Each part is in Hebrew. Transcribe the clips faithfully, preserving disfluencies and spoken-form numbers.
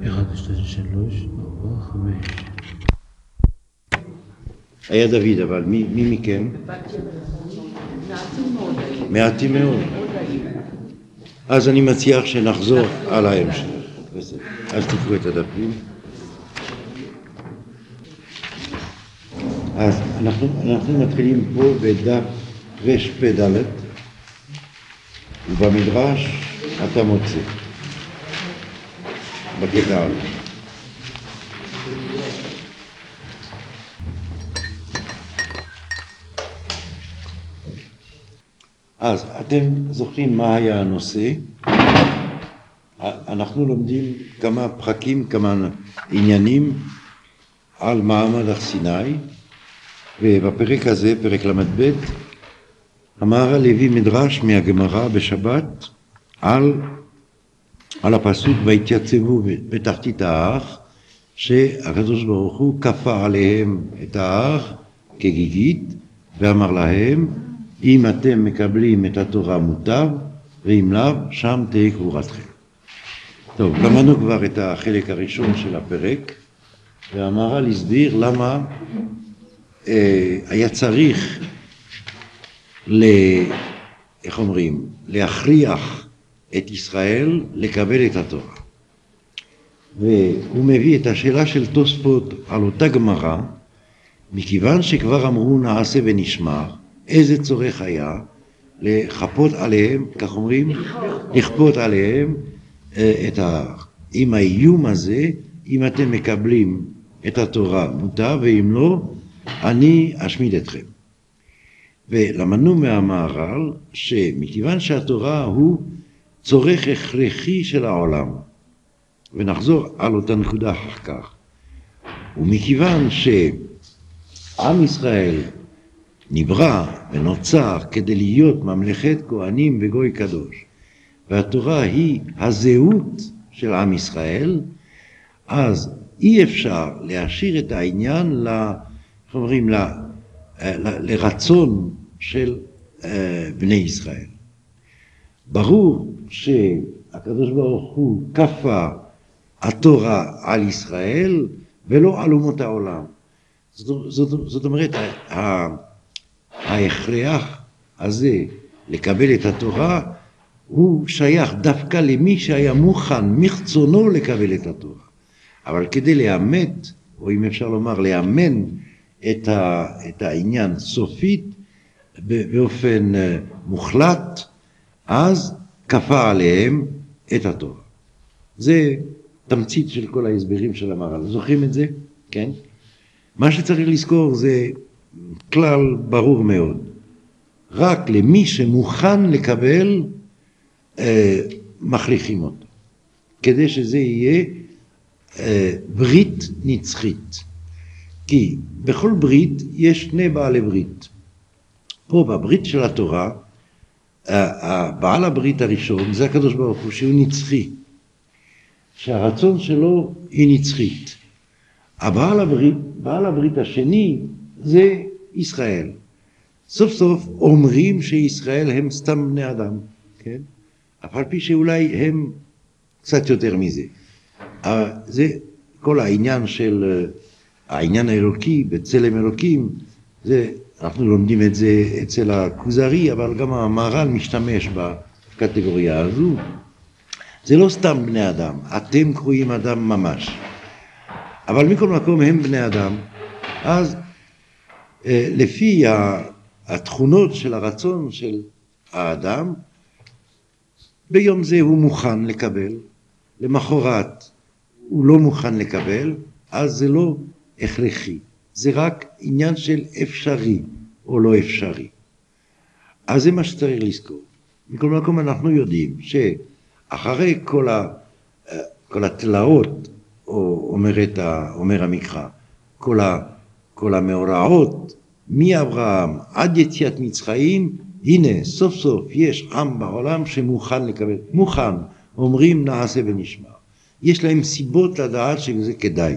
אחד, שתיים, שלוש, ארבע, חמש. היה דוד, אבל מי, מי מכם? מעטים מאוד. אז אני מציע שנחזור על ההמשך. אז תקראו את הדפים. אז אנחנו, אנחנו מתחילים פה בדף רפ"ד, ובמדרש אתה מוצא בקטע הזה. אז אתם זוכרים מה היה הנושא? אנחנו לומדים כמה פרקים, כמה עניינים על מעמד הר סיני, ובפרק הזה, פרק למד ב', אמר הלוי מדרש מהגמרא בשבת על, על הפסוק והתייצבו בתחתית ההר, שהקדוש ברוך הוא כפה עליהם את ההר כגיגית, ואמר להם, אם אתם מקבלים את התורה מוטב, ואם לאו, שם תהיה קבורתכם. טוב, למדנו כבר את החלק הראשון של הפרק, והמהר"ל הסביר למה אה, היה צריך ל... איך אומרים? להכריח את ישראל לקבל את התורה. והוא מביא את השאלה של תוספות על אותה גמרא, מכיוון שכבר אמרו נעשה ונשמר, איזה צורך היה לחפות עליהם, כך אומרים, לכפות עליהם את ה... עם האיום הזה, אם אתם מקבלים את התורה מותר, ואם לא, אני אשמיד אתכם. ולמדנו מהמהר"ל שמכיוון שהתורה הוא צורך הכרחי של העולם, ונחזור על אותה נקודה אחר כך, ומכיוון שעם ישראל נברא ונוצר כדי להיות ממלכת כהנים וגוי קדוש, והתורה היא הזהות של עם ישראל, אז אי אפשר להשאיר את העניין ל, איך אומרים, ל, ל, לרצון של uh, בני ישראל. ברור שהקדוש ברוך הוא כפה התורה על ישראל ולא על אומות העולם. זאת, זאת, זאת אומרת, ההכרח הזה לקבל את התורה הוא שייך דווקא למי שהיה מוכן מרצונו לקבל את התורה. אבל כדי לאמת, או אם אפשר לומר לאמן את, ה, את העניין סופית באופן מוחלט, אז כפה עליהם את התורה. זה תמצית של כל ההסברים של המהר"ל. זוכרים את זה? כן? מה שצריך לזכור זה כלל ברור מאוד. רק למי שמוכן לקבל, אה, מכריחים אותו. כדי שזה יהיה אה, ברית נצחית. כי בכל ברית יש שני בעלי ברית. פה בברית של התורה, הבעל הברית הראשון זה הקדוש ברוך הוא שהוא נצחי. שהרצון שלו היא נצחית. הבעל הברית, בעל הברית השני זה ישראל. סוף סוף אומרים שישראל הם סתם בני אדם, כן? אף על פי שאולי הם קצת יותר מזה. זה כל העניין של העניין האלוקי, בצלם אלוקים, זה, אנחנו לומדים את זה אצל הכוזרי, אבל גם המהר"ל משתמש בקטגוריה הזו. זה לא סתם בני אדם, אתם קרואים אדם ממש. אבל מכל מקום הם בני אדם. אז לפי התכונות של הרצון של האדם, ביום זה הוא מוכן לקבל, למחרת הוא לא מוכן לקבל, אז זה לא הכרחי, זה רק עניין של אפשרי או לא אפשרי. אז זה מה שצריך לזכור. מכל מקום אנחנו יודעים שאחרי כל, ה, כל התלאות, או אומרת, אומר המקרא, כל, ה, כל המאורעות, מאברהם עד יציאת מצרים, הנה סוף סוף יש עם בעולם שמוכן לקבל, מוכן, אומרים נעשה ונשמע. יש להם סיבות לדעת שזה כדאי.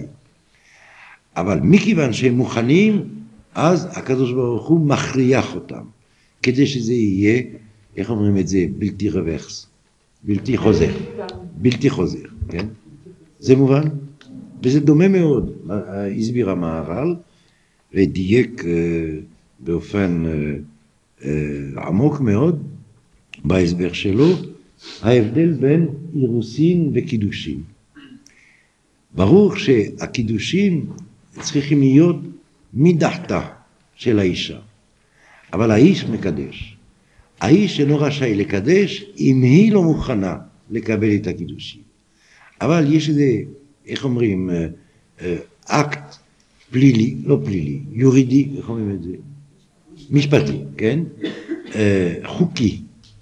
אבל מכיוון שהם מוכנים, אז הקדוש ברוך הוא מכריח אותם, כדי שזה יהיה, איך אומרים את זה, בלתי רוורס, בלתי חוזר, בלתי חוזר, כן? זה מובן? וזה דומה מאוד, הסביר המהר"ל, ודייק באופן עמוק מאוד בהסבר שלו, ההבדל בין אירוסין וקידושין. ברור שהקידושין צריכים להיות מדעתה של האישה, אבל האיש מקדש. האיש אינו רשאי לקדש אם היא לא מוכנה לקבל את הקידושין. אבל יש איזה, איך אומרים, אקט פלילי, לא פלילי, יורידי, איך אומרים את זה? משפטי, כן? חוקי,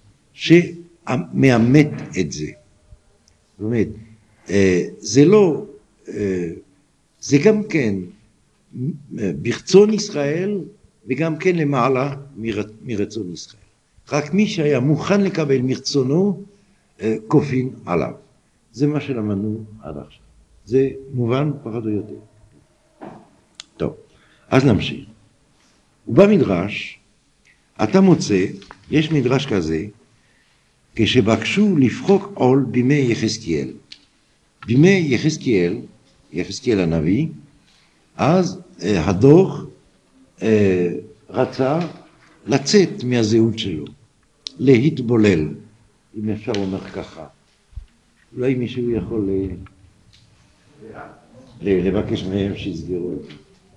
שמאמת את זה. זאת אומרת, זה לא, זה גם כן ברצון ישראל וגם כן למעלה מרצון ישראל. רק מי שהיה מוכן לקבל מרצונו, כופין עליו. זה מה שלמדנו עד עכשיו. זה מובן פחות או יותר. טוב, אז נמשיך. ובמדרש, אתה מוצא, יש מדרש כזה, כשבקשו לפחוק עול בימי יחזקאל. בימי יחזקאל, יחזקאל הנביא, אז אה, הדור אה, רצה לצאת מהזהות שלו, להתבולל, אם אפשר לומר ככה. אולי מישהו יכול ל... ל... לבקש מהם שיסגרו את זה.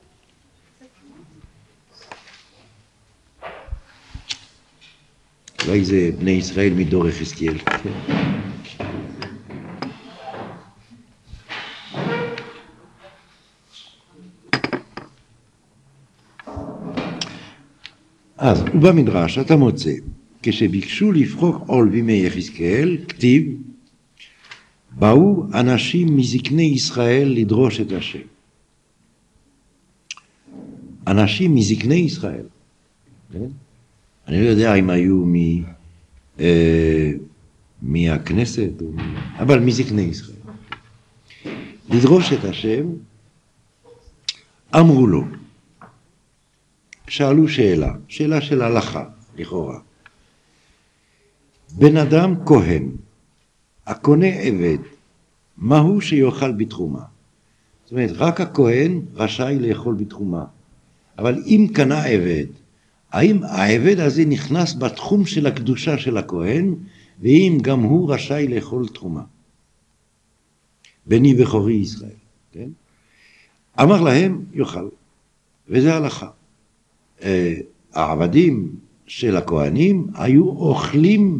אולי זה בני ישראל מדור יחזקאל. אז ובמדרש אתה מוצא, כשביקשו לפחוק עול בימי יחזקאל, כתיב, באו אנשים מזקני ישראל לדרוש את השם. אנשים מזקני ישראל, כן? אני לא יודע אם היו מ, אה, מהכנסת, או מ... אבל מזקני ישראל. לדרוש את השם, אמרו לו, שאלו שאלה, שאלה של הלכה, לכאורה. בן אדם כהן, הקונה עבד, מהו שיאכל בתחומה? זאת אומרת, רק הכהן רשאי לאכול בתחומה. אבל אם קנה עבד, האם העבד הזה נכנס בתחום של הקדושה של הכהן, ואם גם הוא רשאי לאכול תחומה? בני בכורי ישראל, כן? אמר להם, יאכל, וזה הלכה. העבדים של הכהנים היו אוכלים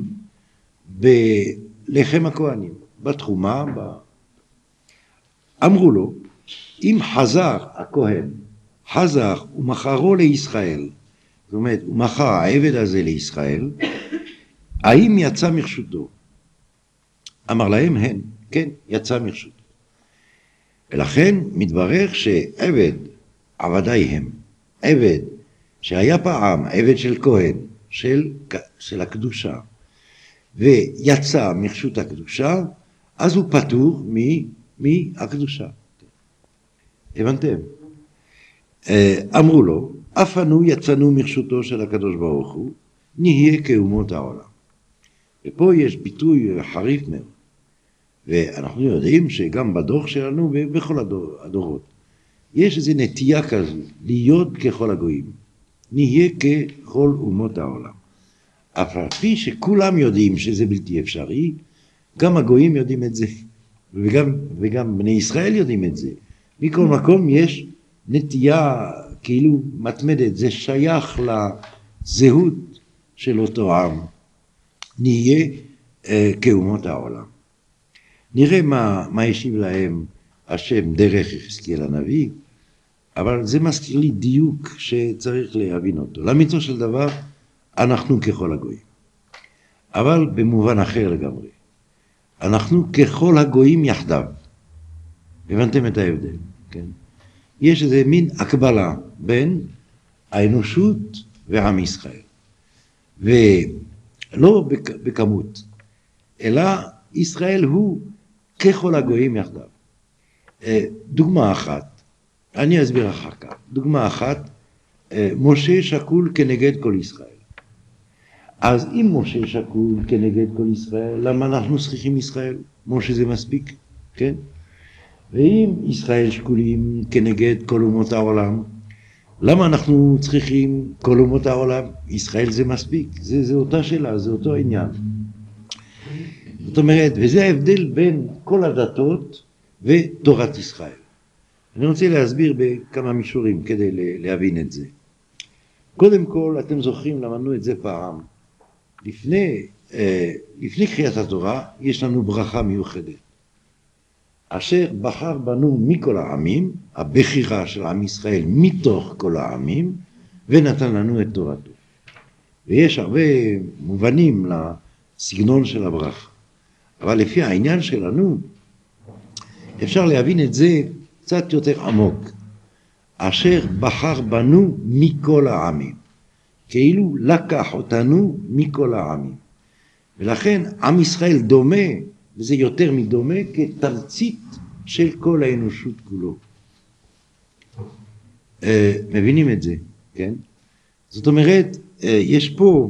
בלחם הכהנים, בתחומה. ב... אמרו לו, אם חזר הכהן, חזר ומכרו לישראל, זאת אומרת, הוא מכר העבד הזה לישראל, האם יצא מרשותו? אמר להם, הן, כן, יצא מרשותו. ולכן מתברר שעבד, עבדי הם, עבד, שהיה פעם עבד של כהן, של, של הקדושה, ויצא מרשות הקדושה, אז הוא פטור מהקדושה. הבנתם? אמרו לו, אף אנו יצאנו מרשותו של הקדוש ברוך הוא, נהיה כאומות העולם. ופה יש ביטוי חריף מאוד, ואנחנו יודעים שגם בדור שלנו ובכל הדור, הדורות, יש איזו נטייה כזו, להיות ככל הגויים. נהיה ככל אומות העולם. אף על פי שכולם יודעים שזה בלתי אפשרי, גם הגויים יודעים את זה, וגם, וגם בני ישראל יודעים את זה. מכל מקום יש נטייה כאילו מתמדת, זה שייך לזהות של אותו עם. נהיה אה, כאומות העולם. נראה מה, מה ישיב להם השם דרך יחזקאל הנביא, אבל זה מזכיר לי דיוק שצריך להבין אותו. לאמיתו של דבר, אנחנו ככל הגויים. אבל במובן אחר לגמרי. אנחנו ככל הגויים יחדיו. הבנתם את ההבדל, כן? יש איזה מין הקבלה בין האנושות ועם ישראל. ולא בכמות, אלא ישראל הוא ככל הגויים יחדיו. דוגמה אחת, אני אסביר אחר כך. דוגמה אחת, משה שקול כנגד כל ישראל. אז אם משה שקול כנגד כל ישראל, למה אנחנו צריכים ישראל? משה זה מספיק, כן? ואם ישראל שקולים כנגד כל אומות העולם, למה אנחנו צריכים כל אומות העולם? ישראל זה מספיק, זה, זה אותה שאלה, זה אותו עניין. זאת אומרת, וזה ההבדל בין כל הדתות ותורת ישראל. אני רוצה להסביר בכמה מישורים כדי להבין את זה. קודם כל, אתם זוכרים, למדנו את זה פעם. לפני, לפני קריאת התורה, יש לנו ברכה מיוחדת. אשר בחר בנו מכל העמים, הבחירה של עם ישראל מתוך כל העמים, ונתן לנו את תורתו. ויש הרבה מובנים לסגנון של הברכה. אבל לפי העניין שלנו, אפשר להבין את זה קצת יותר עמוק. אשר בחר בנו מכל העמים. כאילו לקח אותנו מכל העמים. ולכן עם ישראל דומה, וזה יותר מדומה, כתמצית של כל האנושות כולו. מבינים את זה, כן? זאת אומרת, יש פה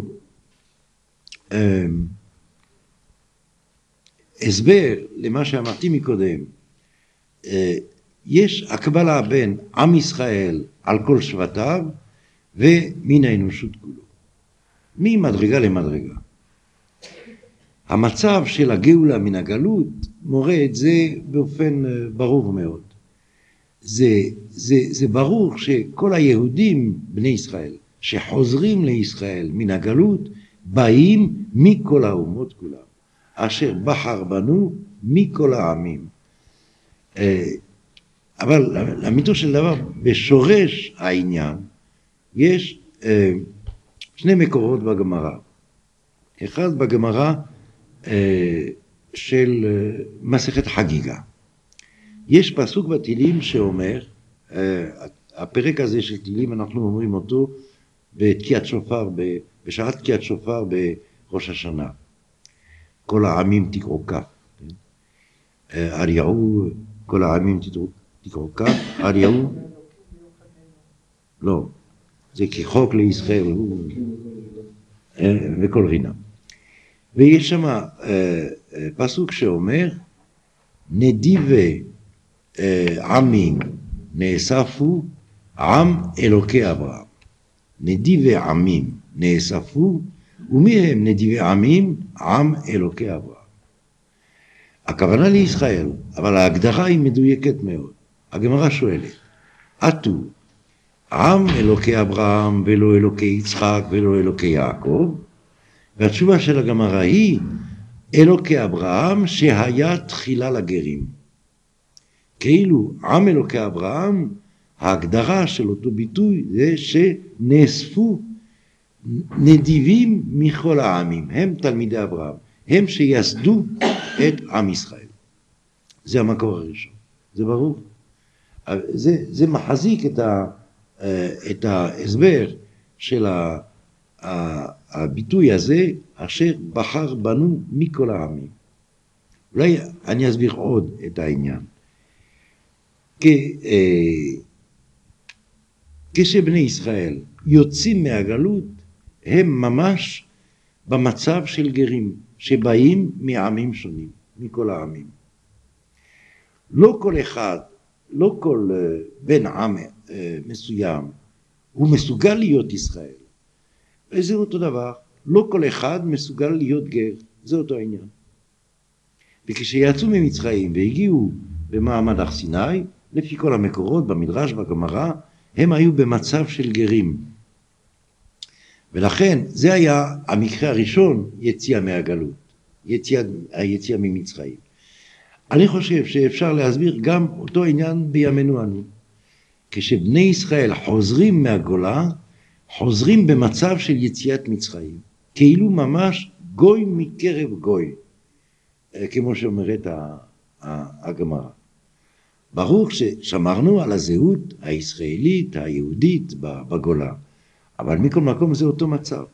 הסבר למה שאמרתי מקודם. יש הקבלה בין עם ישראל על כל שבטיו ומן האנושות כולו. ממדרגה למדרגה. המצב של הגאולה מן הגלות מורה את זה באופן ברור מאוד. זה, זה, זה ברור שכל היהודים בני ישראל שחוזרים לישראל מן הגלות באים מכל האומות כולם. אשר בחר בנו מכל העמים. אבל לאמיתו של דבר, בשורש העניין, יש שני מקורות בגמרא. אחד בגמרא של מסכת חגיגה. יש פסוק בתהילים שאומר, הפרק הזה של תהילים אנחנו אומרים אותו בתקיעת שופר, בשעת תקיעת שופר בראש השנה. כל העמים תקראו כף. אריהו, כל העמים תקראו כף, אריהו. לא, זה כחוק לישראל וכל רינה. ויש שם פסוק שאומר, נדיבי עמים נאספו עם אלוקי אברהם. נדיבי עמים נאספו, ומי הם נדיבי עמים? עם אלוקי אברהם. הכוונה לישראל, אבל ההגדרה היא מדויקת מאוד. הגמרא שואלת, עתו, עם אלוקי אברהם ולא אלוקי יצחק ולא אלוקי יעקב, והתשובה של הגמרא היא, אלוקי אברהם שהיה תחילה לגרים. כאילו עם אלוקי אברהם, ההגדרה של אותו ביטוי זה שנאספו נדיבים מכל העמים, הם תלמידי אברהם, הם שיסדו את עם ישראל. זה המקור הראשון, זה ברור. זה, זה מחזיק את, ה, את ההסבר של ה, הביטוי הזה, אשר בחר בנו מכל העמים. אולי אני אסביר עוד את העניין. כשבני ישראל יוצאים מהגלות, הם ממש במצב של גרים, שבאים מעמים שונים, מכל העמים. לא כל אחד, לא כל בן עם מסוים, הוא מסוגל להיות ישראל. וזה אותו דבר, לא כל אחד מסוגל להיות גר, זה אותו העניין. וכשיצאו ממצרים והגיעו במעמד הר סיני, לפי כל המקורות, במדרש, בגמרא, הם היו במצב של גרים. ולכן זה היה המקרה הראשון, יציאה מהגלות, יציאה, היציאה ממצרים. אני חושב שאפשר להסביר גם אותו עניין בימינו אנו. כשבני ישראל חוזרים מהגולה, חוזרים במצב של יציאת מצרים, כאילו ממש גוי מקרב גוי, כמו שאומרת הגמרא. ברור ששמרנו על הזהות הישראלית, היהודית בגולה, אבל מכל מקום זה אותו מצב.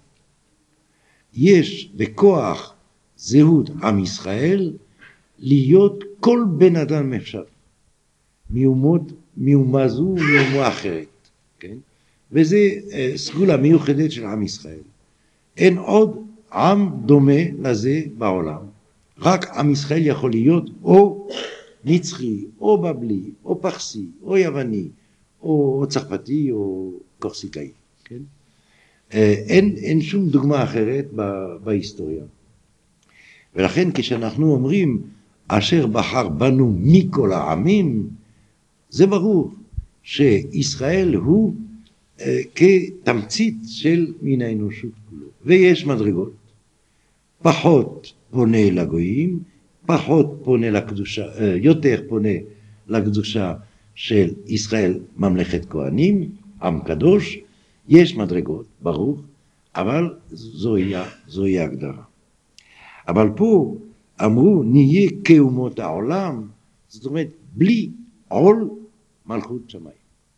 יש בכוח זהות עם ישראל להיות כל בן אדם אפשר, מאומות, מאומה זו ומאומה אחרת, כן? וזה סגולה מיוחדת של עם ישראל. אין עוד עם דומה לזה בעולם. רק עם ישראל יכול להיות או נצחי, או בבלי, או פרסי, או יווני, או צרפתי, או קורסיקאי, כן? אין, אין שום דוגמה אחרת בהיסטוריה. ולכן כשאנחנו אומרים, אשר בחר בנו מכל העמים, זה ברור שישראל הוא אה, כתמצית של מין האנושות כולו. ויש מדרגות, פחות פונה לגויים, פחות פונה לקדושה, אה, יותר פונה לקדושה של ישראל ממלכת כהנים, עם קדוש, יש מדרגות, ברור, אבל זוהי, זוהי ההגדרה. אבל פה אמרו, נהיה כאומות העולם, זאת אומרת, בלי עול מלכות שמיים.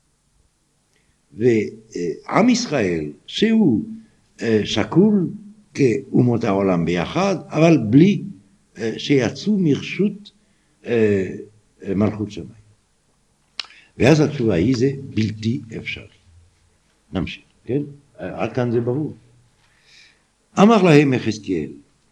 ועם ישראל, שהוא שקול כאומות העולם ביחד, אבל בלי שיצאו מרשות מלכות שמיים. ואז התשובה היא, זה בלתי אפשרי. נמשיך, כן? עד כאן זה ברור. אמר להם יחזקאל,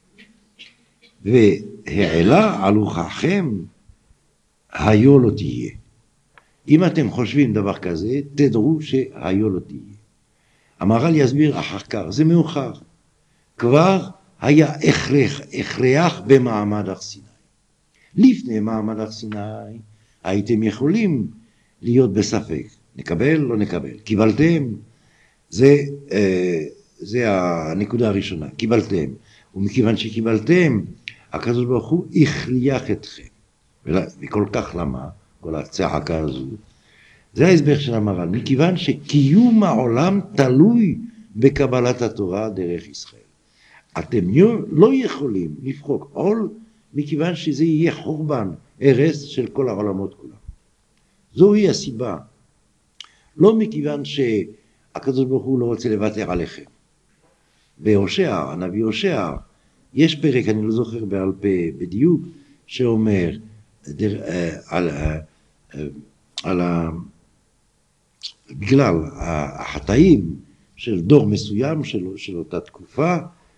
והעלה על רוחכם היו לא תהיה. אם אתם חושבים דבר כזה, תדעו שהיו לא תהיה. המהר"ל יסביר אחר כך, זה מאוחר. כבר היה הכרח, הכרח במעמד הר סיני. לפני מעמד הר סיני הייתם יכולים להיות בספק, נקבל לא נקבל. קיבלתם, זה, זה הנקודה הראשונה, קיבלתם. ומכיוון שקיבלתם, הקדוש ברוך הוא הכריח אתכם. וכל כך למה, כל הצעקה הזו, זה ההסבר של המהר"ל, מכיוון שקיום העולם תלוי בקבלת התורה דרך ישראל. אתם לא יכולים לפרוק עול, מכיוון שזה יהיה חורבן, הרס של כל העולמות כולם. זוהי הסיבה. לא מכיוון שהקדוש ברוך הוא לא רוצה לוותר עליכם. בהושע, הנביא הושע, יש פרק, אני לא זוכר בעל פה בדיוק, שאומר דר, על, על, על, בגלל החטאים של דור מסוים של, של אותה תקופה,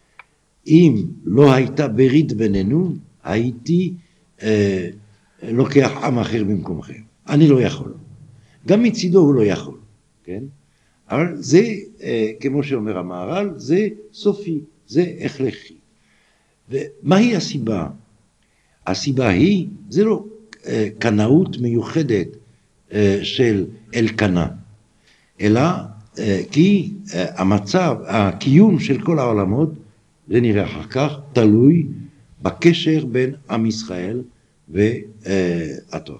אם לא הייתה ברית בינינו, הייתי אה, לוקח עם אחר במקומכם. אני לא יכול. גם מצידו הוא לא יכול, כן? אבל זה, אה, כמו שאומר המהר"ל, זה סופי, זה הכרחי. ומהי הסיבה? הסיבה היא, זה לא אה, קנאות מיוחדת אה, של אלקנה, אלא אה, כי אה, המצב, הקיום של כל העולמות, זה נראה אחר כך, תלוי בקשר בין עם ישראל והתורה.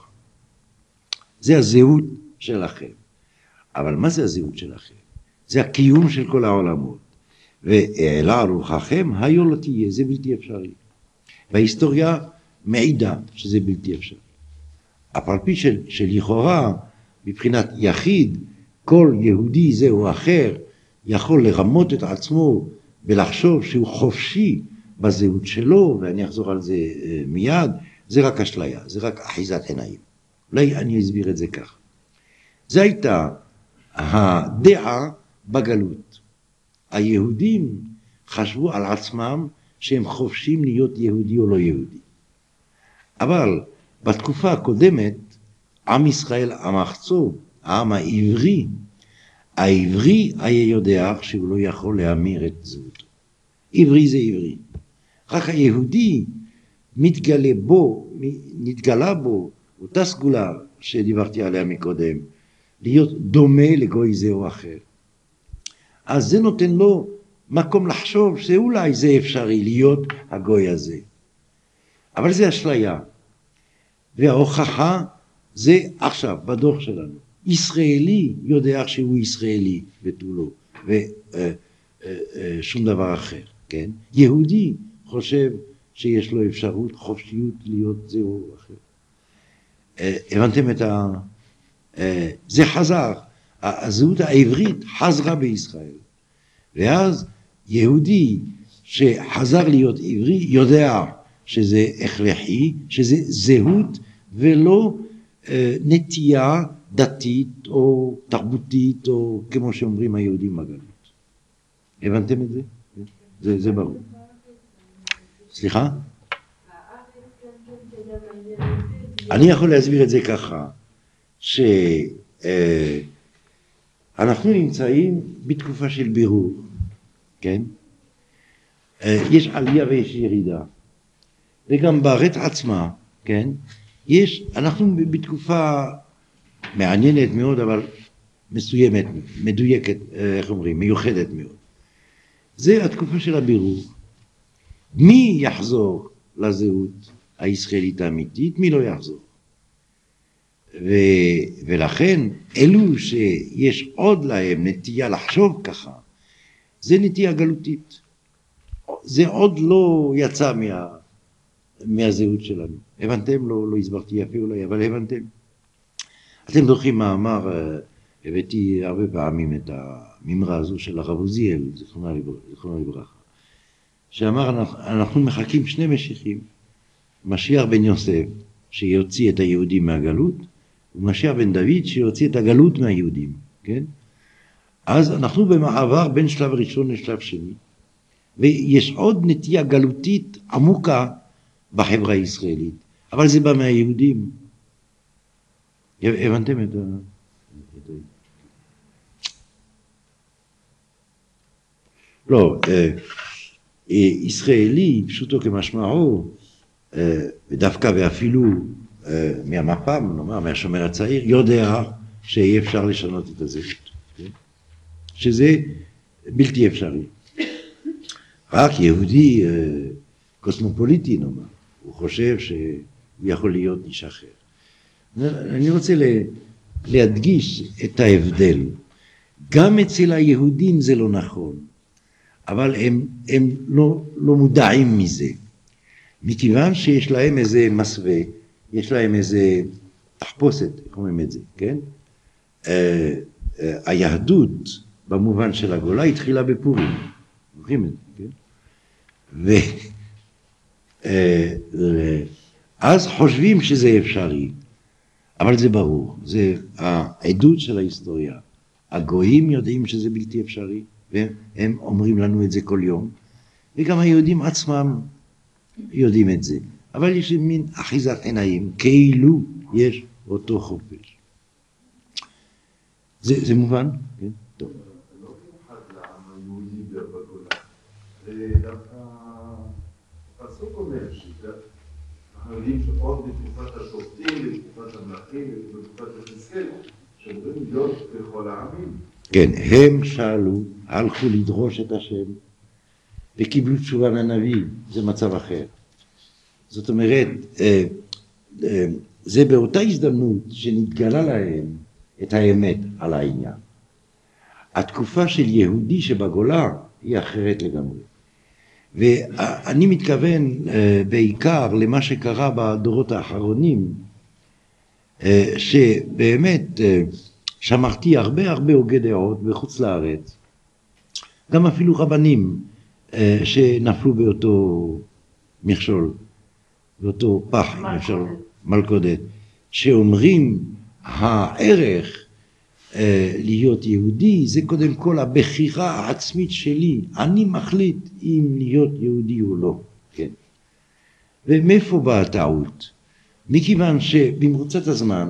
זה הזהות שלכם. אבל מה זה הזהות שלכם? זה הקיום של כל העולמות. והעלה על רוחכם, היו לא תהיה, זה בלתי אפשרי. וההיסטוריה מעידה שזה בלתי אפשרי. אף על פי של, שלכאורה, מבחינת יחיד, כל יהודי זה או אחר, יכול לרמות את עצמו ולחשוב שהוא חופשי בזהות שלו, ואני אחזור על זה מיד, זה רק אשליה, זה רק אחיזת עיניים. אולי אני אסביר את זה כך. זה הייתה הדעה בגלות. היהודים חשבו על עצמם שהם חופשים להיות יהודי או לא יהודי. אבל בתקופה הקודמת, עם ישראל, עם ארצו, העם העברי, העברי היה יודע שהוא לא יכול להמיר את זהותו. עברי זה עברי. רק היהודי מתגלה בו, נתגלה בו, אותה סגולה שדיברתי עליה מקודם, להיות דומה לגוי זה או אחר. אז זה נותן לו מקום לחשוב שאולי זה אפשרי להיות הגוי הזה. אבל זה אשליה. וההוכחה זה עכשיו, בדוח שלנו. ישראלי יודע שהוא ישראלי ותו לא, ושום דבר אחר, כן? יהודי חושב שיש לו אפשרות, חופשיות להיות זה או אחר. הבנתם את ה... זה חזר, הזהות העברית חזרה בישראל. ואז יהודי שחזר להיות עברי יודע שזה הכרחי, שזה זהות ולא נטייה דתית או תרבותית או כמו שאומרים היהודים בגלות. הבנתם את זה? זה, זה ברור. סליחה? אני יכול להסביר את זה ככה, שאנחנו נמצאים בתקופה של בירור, כן? יש עלייה ויש ירידה, וגם בארץ עצמה, כן? יש, אנחנו בתקופה מעניינת מאוד, אבל מסוימת, מדויקת, איך אומרים, מיוחדת מאוד. זה התקופה של הבירור. מי יחזור לזהות הישראלית האמיתית, מי לא יחזור. ו, ולכן אלו שיש עוד להם נטייה לחשוב ככה, זה נטייה גלותית. זה עוד לא יצא מה, מהזהות שלנו. הבנתם? לא, לא הסברתי יפה אולי, אבל הבנתם. אתם זוכרים מאמר, הבאתי הרבה פעמים את הממרה הזו של הרב עוזיאל, זכרונו לברכה, שאמר, אנחנו, אנחנו מחכים שני משיחים, משיח בן יוסף, שיוציא את היהודים מהגלות, ומשיח בן דוד, שיוציא את הגלות מהיהודים, כן? אז אנחנו במעבר בין שלב ראשון לשלב שני, ויש עוד נטייה גלותית עמוקה בחברה הישראלית, אבל זה בא מהיהודים. הבנתם את ה... לא, ישראלי, פשוטו כמשמעו, ודווקא ואפילו מהמפ"ם, נאמר, מהשומר הצעיר, יודע שאי אפשר לשנות את הזהות, שזה בלתי אפשרי. רק יהודי קוסמופוליטי, נאמר, הוא חושב שהוא יכול להיות איש אחר. אני רוצה להדגיש את ההבדל. גם אצל היהודים זה לא נכון, אבל הם, הם לא, לא מודעים מזה. מכיוון שיש להם איזה מסווה, יש להם איזה תחפושת, איך אומרים את זה, כן? אה, אה, היהדות, במובן של הגולה, התחילה בפורים. זוכרים את זה, כן? ו... אה, אה, אז חושבים שזה אפשרי, אבל זה ברור, זה העדות של ההיסטוריה. הגויים יודעים שזה בלתי אפשרי, והם אומרים לנו את זה כל יום, וגם היהודים עצמם יודעים את זה. אבל יש מין אחיזת עיניים, כאילו יש אותו חופש. זה, זה מובן? כן? טוב. לא במיוחד לעם היהודי בגולה. דווקא הפסוק אומר שאנחנו יודעים שעוד בתקופת השופטים, בתקופת המלכים, בתקופת יחזקאל, שאומרים להיות בכל העמים. כן, הם שאלו, הלכו לדרוש את השם, וקיבלו תשובה מהנביא, זה מצב אחר. זאת אומרת, זה באותה הזדמנות שנתגלה להם את האמת על העניין. התקופה של יהודי שבגולה היא אחרת לגמרי. ואני מתכוון בעיקר למה שקרה בדורות האחרונים, שבאמת שמעתי הרבה הרבה הוגי דעות בחוץ לארץ, גם אפילו רבנים שנפלו באותו מכשול, באותו פח, אם אפשר, מלכודת, שאומרים הערך להיות יהודי זה קודם כל הבחירה העצמית שלי, אני מחליט אם להיות יהודי או לא, כן. ומאיפה באה הטעות? מכיוון שבמרוצת הזמן,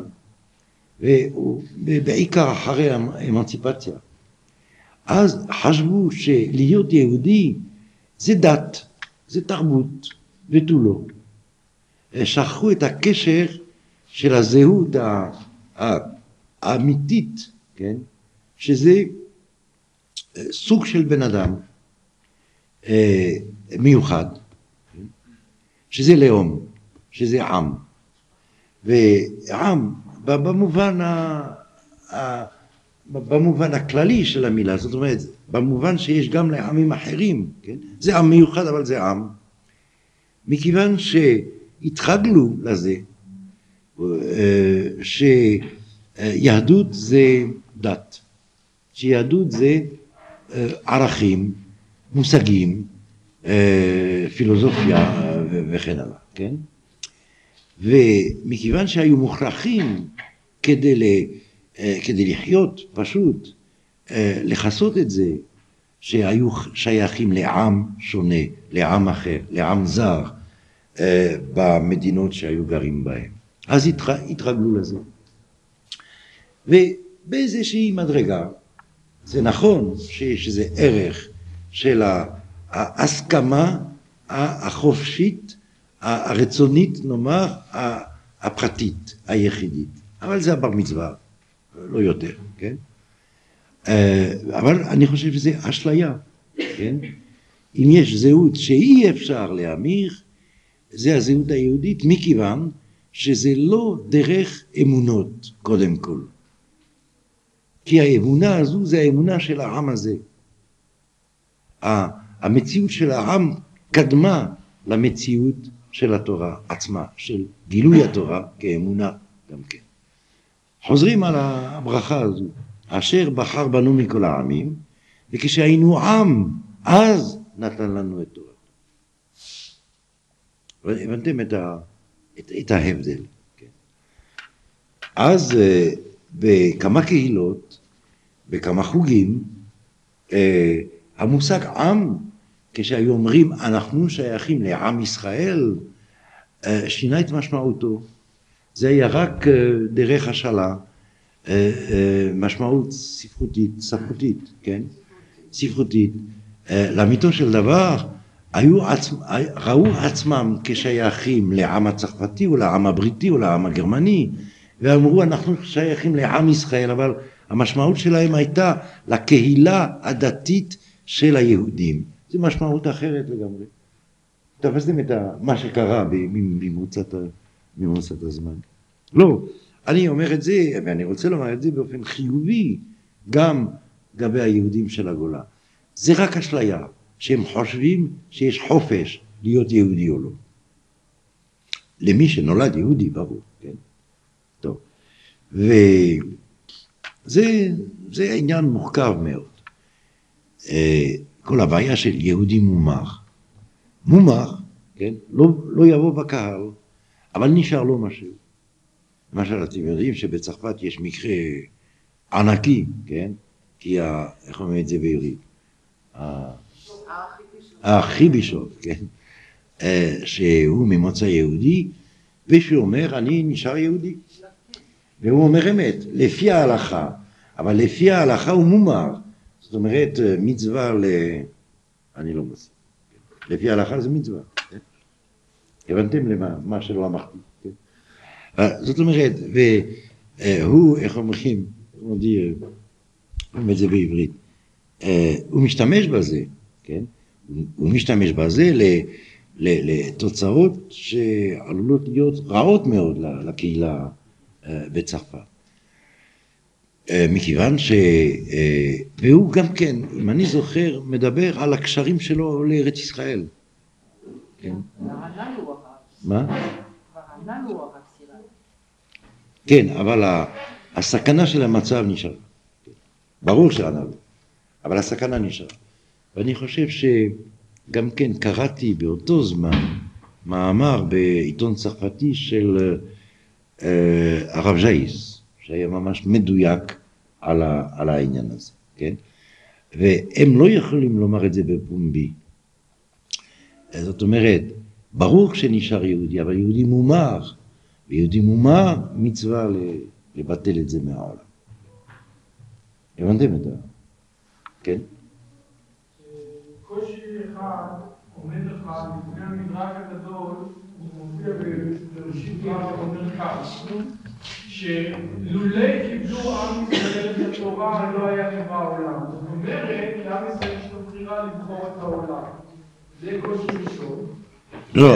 ובעיקר אחרי האמנציפציה, אז חשבו שלהיות יהודי זה דת, זה תרבות ותו לא. שכחו את הקשר של הזהות האמיתית, כן? שזה סוג של בן אדם מיוחד, שזה לאום, שזה עם. ועם במובן ה... במובן הכללי של המילה, זאת אומרת, במובן שיש גם לעמים אחרים, כן? זה עם מיוחד, אבל זה עם. מכיוון שהתחגלו לזה, שיהדות זה דת, שיהדות זה ערכים, מושגים, פילוסופיה וכן הלאה, כן? ומכיוון שהיו מוכרחים כדי ל... כדי לחיות פשוט, לחסות את זה, שהיו שייכים לעם שונה, לעם אחר, לעם זר, אה, במדינות שהיו גרים בהן. אז התר, התרגלו לזה. ובאיזושהי מדרגה, זה נכון שיש איזה ערך של ההסכמה החופשית, הרצונית, נאמר, הפרטית, היחידית. אבל זה הבר מצווה, לא יותר, כן? אבל אני חושב שזה אשליה, כן? אם יש זהות שאי אפשר להמיר, זה הזהות היהודית, מכיוון שזה לא דרך אמונות, קודם כל. כי האמונה הזו זה האמונה של העם הזה. המציאות של העם קדמה למציאות של התורה עצמה, של גילוי התורה כאמונה גם כן. חוזרים על הברכה הזו, אשר בחר בנו מכל העמים, וכשהיינו עם, אז נתן לנו את תורה. הבנתם את, ה, את, את ההבדל. כן. אז בכמה קהילות, בכמה חוגים, המושג עם, כשהיו אומרים אנחנו שייכים לעם ישראל, שינה את משמעותו. זה היה רק דרך השאלה, משמעות ספרותית, ספרותית, כן? ספרותית. לאמיתו של דבר, היו עצמ... ראו עצמם כשייכים לעם הצרפתי או לעם הבריטי או לעם הגרמני, ואמרו אנחנו שייכים לעם ישראל, אבל המשמעות שלהם הייתה לקהילה הדתית של היהודים. זו משמעות אחרת לגמרי. תפסתם את מה שקרה במרוצת, במרוצת הזמן. לא, אני אומר את זה, ואני רוצה לומר את זה באופן חיובי, גם לגבי היהודים של הגולה. זה רק אשליה, שהם חושבים שיש חופש להיות יהודי או לא. למי שנולד יהודי, ברור, כן? טוב. וזה זה עניין מורכב מאוד. כל הבעיה של יהודי מומר. מומר, כן? לא, לא יבוא בקהל, אבל נשאר לו משהו. למשל, אתם יודעים שבצרפת יש מקרה ענקי, כן? כי, ה, איך אומרים את זה בעברית? הארכיבישוף, כן? שהוא ממוצא יהודי, ושהוא אומר, אני נשאר יהודי. והוא אומר אמת, לפי ההלכה, אבל לפי ההלכה הוא מומר. זאת אומרת, מצווה ל... אני לא מסכים. לפי ההלכה זה מצווה. הבנתם למה? מה שלא אמרתי. זאת אומרת, והוא, איך אומרים, הוא אומר את זה בעברית, הוא משתמש בזה, כן? הוא משתמש בזה לתוצאות שעלולות להיות רעות מאוד לקהילה בצרפת. מכיוון ש... והוא גם כן, אם אני זוכר, מדבר על הקשרים שלו לארץ ישראל. כן? מה? כן, אבל הסכנה של המצב נשאר. ברור שענב, אבל הסכנה נשאר. ואני חושב שגם כן קראתי באותו זמן מאמר בעיתון צרפתי של הרב ז'איס, שהיה ממש מדויק על, ה, על העניין הזה, כן? והם לא יכולים לומר את זה בפומבי. זאת אומרת, ברור שנשאר יהודי, אבל יהודי מומר, ויהודי מומר מצווה לבטל את זה מהעולם. הבנתם את זה? כן? קושי אחד עומד לך לפני המדרג הגדול, הוא מופיע בראשית רב אומר כך, שלולי קיבלו עם ישראל את התורה לא היה לי בעולם. זאת אומרת, לעם ישראל יש לו בחירה לבחור את העולם. זה קושי ראשון. לא,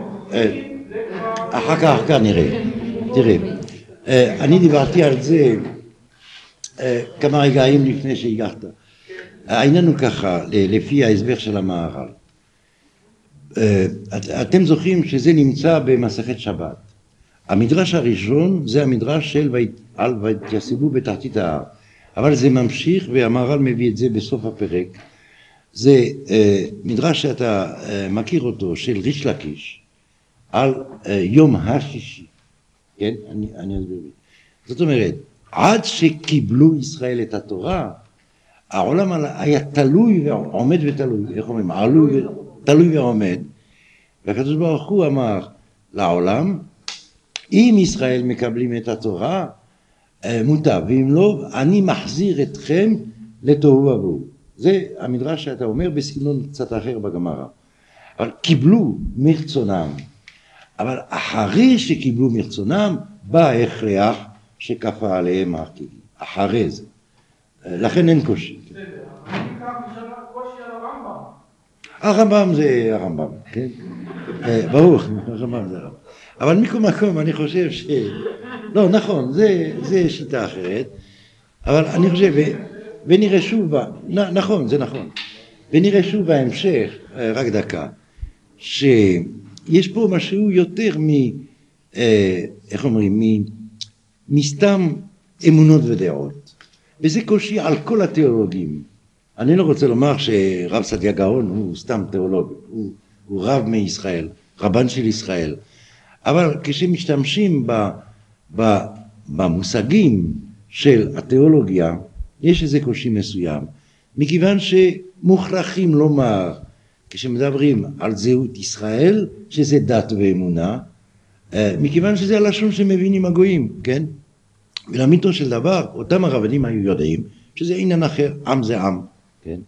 אחר כך, אחר כך נראה. תראה, אני דיברתי על זה כמה רגעים לפני שהגעת. העניין הוא ככה, לפי ההסבר של המהר"ל. אתם זוכרים שזה נמצא במסכת שבת. המדרש הראשון זה המדרש של על ויתייסבו בתחתית ההר. אבל זה ממשיך והמהר"ל מביא את זה בסוף הפרק. זה מדרש שאתה מכיר אותו של ריש לקיש על יום השישי. כן? אני, אני אסביר. זאת אומרת, עד שקיבלו ישראל את התורה, העולם היה תלוי ועומד ותלוי, איך אומרים? עלוי, תלוי ועומד, והקדוש ברוך הוא אמר לעולם, אם ישראל מקבלים את התורה, מוטב, ואם לא, אני מחזיר אתכם לתוהו ובוהו. זה המדרש שאתה אומר בסגנון קצת אחר בגמרא. אבל קיבלו מרצונם, אבל אחרי שקיבלו מרצונם, בא ההכרח שכפה עליהם הכלים. אחרי זה. לכן אין קושי. בסדר, אני אקח בשביל קושי על הרמב"ם. הרמב"ם זה הרמב"ם, כן? ברוך, הרמב"ם זה הרמב"ם. אבל מכל מקום אני חושב ש... לא, נכון, זה, זה שיטה אחרת, אבל אני חושב, ו... ונראה שוב, נ, נכון, זה נכון, ונראה שוב בהמשך, רק דקה, שיש פה משהו יותר מ... איך אומרים? מ... מסתם אמונות ודעות, וזה קושי על כל התיאולוגים. אני לא רוצה לומר שרב סעדיה גאון הוא סתם תיאולוג, הוא, הוא רב מישראל, רבן של ישראל, אבל כשמשתמשים ב, ב, במושגים של התיאולוגיה, יש איזה קושי מסוים, מכיוון שמוכרחים לומר, כשמדברים על זהות ישראל, שזה דת ואמונה, מכיוון שזה הלשון שמבינים הגויים, כן? ולאמיתו של דבר, אותם הרבנים היו יודעים שזה עניין אחר, עם זה עם, כן?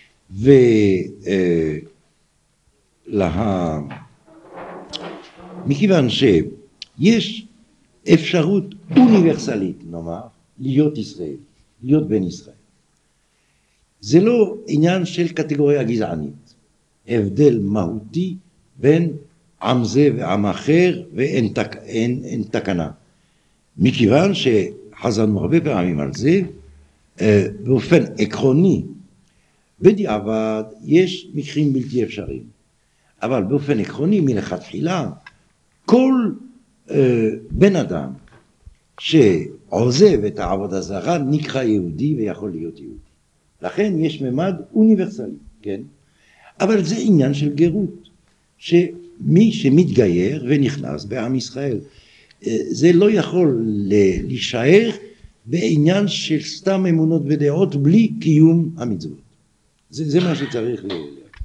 ולה... מכיוון שיש אפשרות אוניברסלית, נאמר, להיות ישראל, להיות בן ישראל. זה לא עניין של קטגוריה גזענית, הבדל מהותי בין עם זה ועם אחר ואין תק, אין, אין תקנה. מכיוון שחזרנו הרבה פעמים על זה, באופן עקרוני, בדיעבד יש מקרים בלתי אפשריים, אבל באופן עקרוני מלכתחילה, כל אה, בן אדם שעוזב את העבודה זרה נקרא יהודי ויכול להיות יהודי. לכן יש ממד אוניברסלי, כן? אבל זה עניין של גרות, שמי שמתגייר ונכנס בעם ישראל, אה, זה לא יכול להישאר בעניין של סתם אמונות ודעות בלי קיום המצוות. זה, זה מה שצריך ל...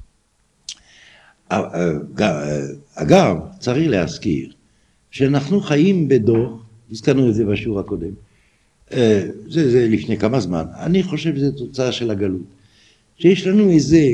אגב, צריך להזכיר שאנחנו חיים בדור, הזכרנו את זה בשיעור הקודם, זה, זה לפני כמה זמן, אני חושב שזה תוצאה של הגלות, שיש לנו איזה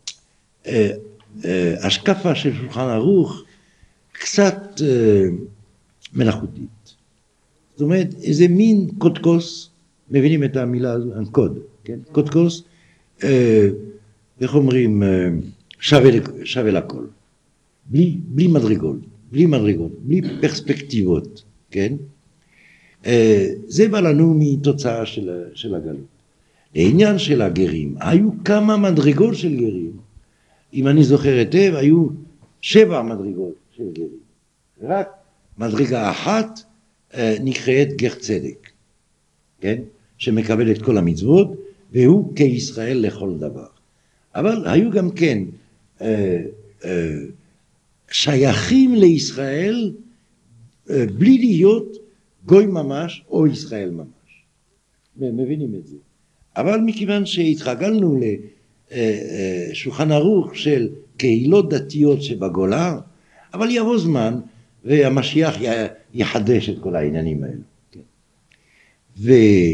השקפה של שולחן ערוך קצת מלאכותית. זאת אומרת, איזה מין קודקוס, מבינים את המילה הזו, קוד, כן? קודקוס, איך אומרים, שווה, שווה לכל, בלי, בלי מדרגות, בלי מדרגות, בלי פרספקטיבות, כן? זה בא לנו מתוצאה של, של הגלות. לעניין של הגרים, היו כמה מדרגות של גרים, אם אני זוכר היטב, היו שבע מדרגות של גרים. רק מדרגה אחת נקראת גר צדק, כן? שמקבל את כל המצוות, והוא כישראל לכל דבר. אבל היו גם כן אה, אה, שייכים לישראל אה, בלי להיות גוי ממש או ישראל ממש. מבינים את זה. אבל מכיוון שהתרגלנו לשולחן ערוך של קהילות דתיות שבגולה, אבל יבוא זמן והמשיח יחדש את כל העניינים האלו. כן. ו...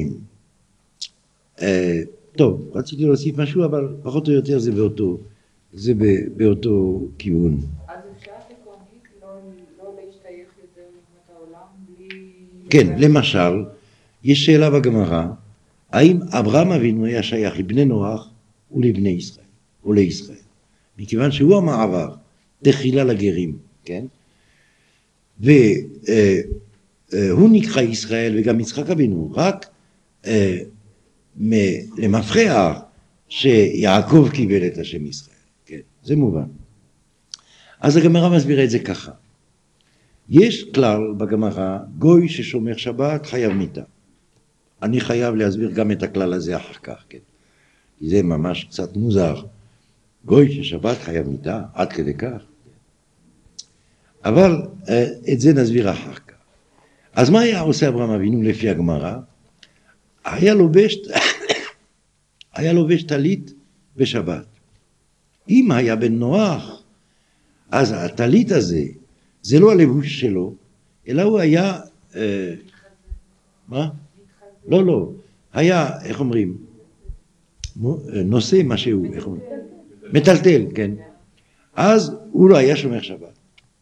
אה, טוב, רציתי להוסיף משהו, אבל פחות או יותר זה באותו, זה באותו כיוון. אז אפשר עקרונית לא, לא להשתייך יותר לבנות העולם בלי... כן, למשל, יש שאלה בגמרא, האם אברהם אבינו היה שייך לבני נוח ולבני ישראל, או לישראל? מכיוון שהוא המעבר, תחילה לגרים, כן? והוא נקרא ישראל וגם יצחק אבינו, רק... למפרע שיעקב קיבל את השם ישראל, כן, זה מובן. אז הגמרא מסבירה את זה ככה, יש כלל בגמרא, גוי ששומר שבת חייב מיתה. אני חייב להסביר גם את הכלל הזה אחר כך, כן, כי זה ממש קצת מוזר, גוי ששבת חייב מיתה, עד כדי כך, אבל את זה נסביר אחר כך. אז מה היה עושה אברהם אבינו לפי הגמרא? היה לובש, היה לובש טלית בשבת. אם היה בן נוח, אז הטלית הזה, זה לא הלבוש שלו, אלא הוא היה, אה, מה? לא, לא, היה, איך אומרים, נושא משהו, איך אומרים? מטלטל, כן. אז הוא לא היה שומר שבת.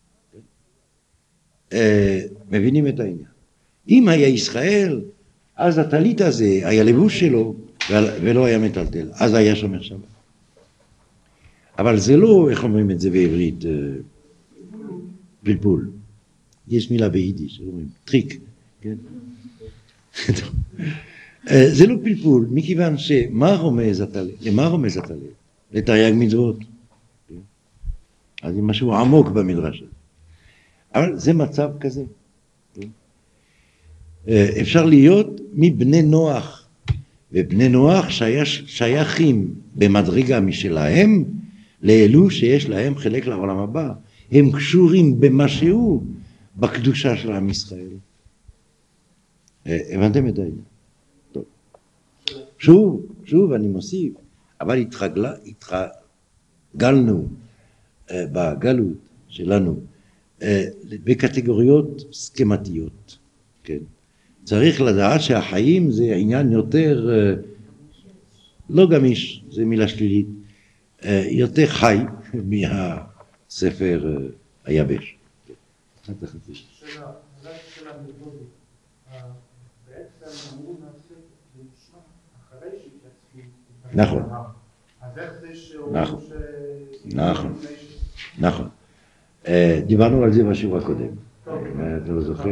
אה, מבינים את העניין. אם היה ישראל, אז הטלית הזה היה לבוש שלו, ולא היה מטלטל, אז היה שומר שבת. אבל זה לא, איך אומרים את זה בעברית, פלפול. יש מילה ביידיש, אומרים, טריק, כן? זה לא פלפול, מכיוון שמה רומז הטלית? למה רומז הטלית? לתרי"ג מצוות. אז זה משהו עמוק במדרש הזה. אבל זה מצב כזה. אפשר להיות מבני נוח, ובני נוח שייכים במדרגה משלהם, לאלו שיש להם חלק לעולם הבא. הם קשורים במשהו בקדושה של עם ישראל. הבנתם את העניין? טוב. שוב, שוב אני מוסיף, אבל התרגלה, התרגלנו בגלות שלנו בקטגוריות סכמטיות. כן? צריך לדעת שהחיים זה עניין יותר, לא גמיש, זה מילה שלילית, יותר חי מהספר היבש. שאלה, שאלה מתודית. בעצם אמרו נעשה בנשמה אחרי שהתייצבו. נכון. אז איך זה שאומרים ש... נכון, נכון. דיברנו על זה בשיעור הקודם. אתה לא זוכר?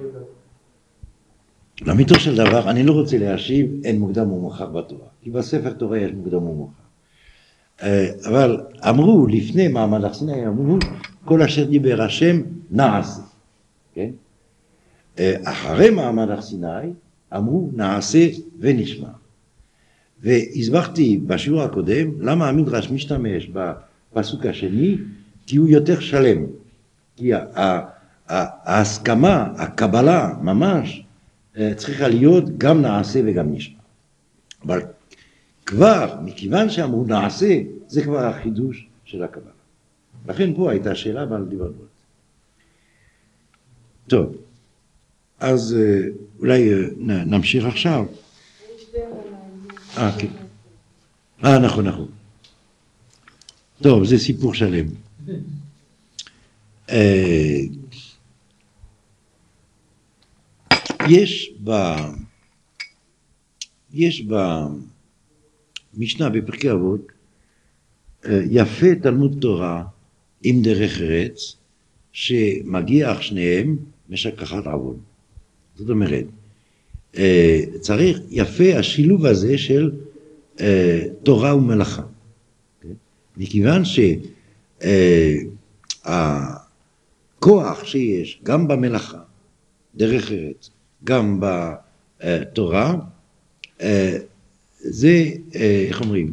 לאמיתו של דבר, אני לא רוצה להשיב אין מוקדם ומאוחר בתורה, כי בספר תורה יש מוקדם ומאוחר. אבל אמרו לפני מעמד הר סיני, אמרו כל אשר דיבר השם נעשה, כן? אחרי מעמד הר סיני אמרו נעשה ונשמע. והסברתי בשיעור הקודם למה המדרש משתמש בפסוק השני, כי הוא יותר שלם, כי ההסכמה, הקבלה ממש צריכה להיות גם נעשה וגם נשמע. אבל כבר, מכיוון שאמרו נעשה, זה כבר החידוש של הקבלה. לכן פה הייתה שאלה, אבל דיברנו על זה. טוב, אז אולי נמשיך עכשיו. אה, כן. אה, נכון, נכון. טוב, זה סיפור שלם. יש ב... יש במשנה בפרקי אבות יפה תלמוד תורה עם דרך ארץ שמגיח שניהם משכחת עוון. זאת אומרת, צריך יפה השילוב הזה של תורה ומלאכה. מכיוון שהכוח שיש גם במלאכה, דרך ארץ, גם בתורה, זה, איך אומרים,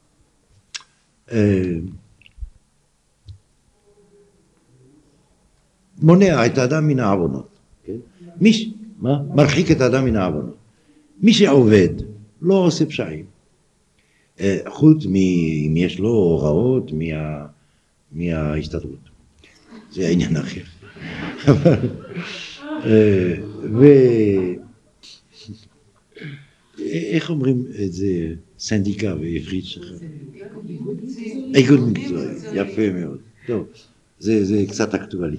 מונע את האדם מן העוונות. מי, מה? מרחיק את האדם מן העוונות. מי שעובד לא עושה פשעים. חוץ אם יש לו הוראות מה, מההסתדרות. זה העניין אחר. ו... איך אומרים את זה סנדיקה בעברית שלך? איגוד מקצועי, יפה מאוד. טוב, זה, זה קצת אקטואלי.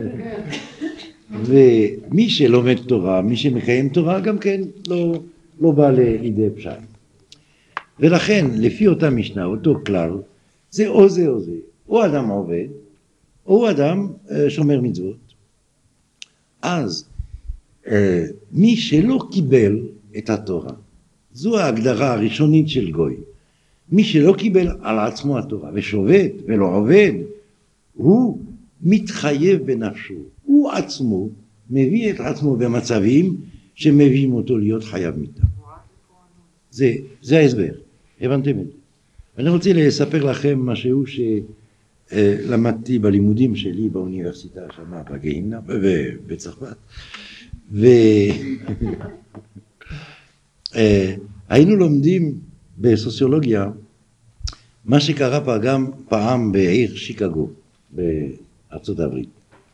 ומי שלומד תורה, מי שמקיים תורה, גם כן לא, לא בא לידי פשעים. ולכן, לפי אותה משנה, אותו כלל, זה או זה או זה. או אדם עובד, או אדם שומר מצוות. אז מי שלא קיבל את התורה, זו ההגדרה הראשונית של גוי. מי שלא קיבל על עצמו התורה ושובת ולא עובד, הוא מתחייב בנפשו. הוא עצמו מביא את עצמו במצבים שמביאים אותו להיות חייב מיתה. זה, זה ההסבר. הבנתם את זה? אני רוצה לספר לכם משהו שלמדתי בלימודים שלי באוניברסיטה שמה בגהינה, בצרפת. והיינו לומדים בסוציולוגיה מה שקרה גם פעם בעיר שיקגו. בארצות הברית.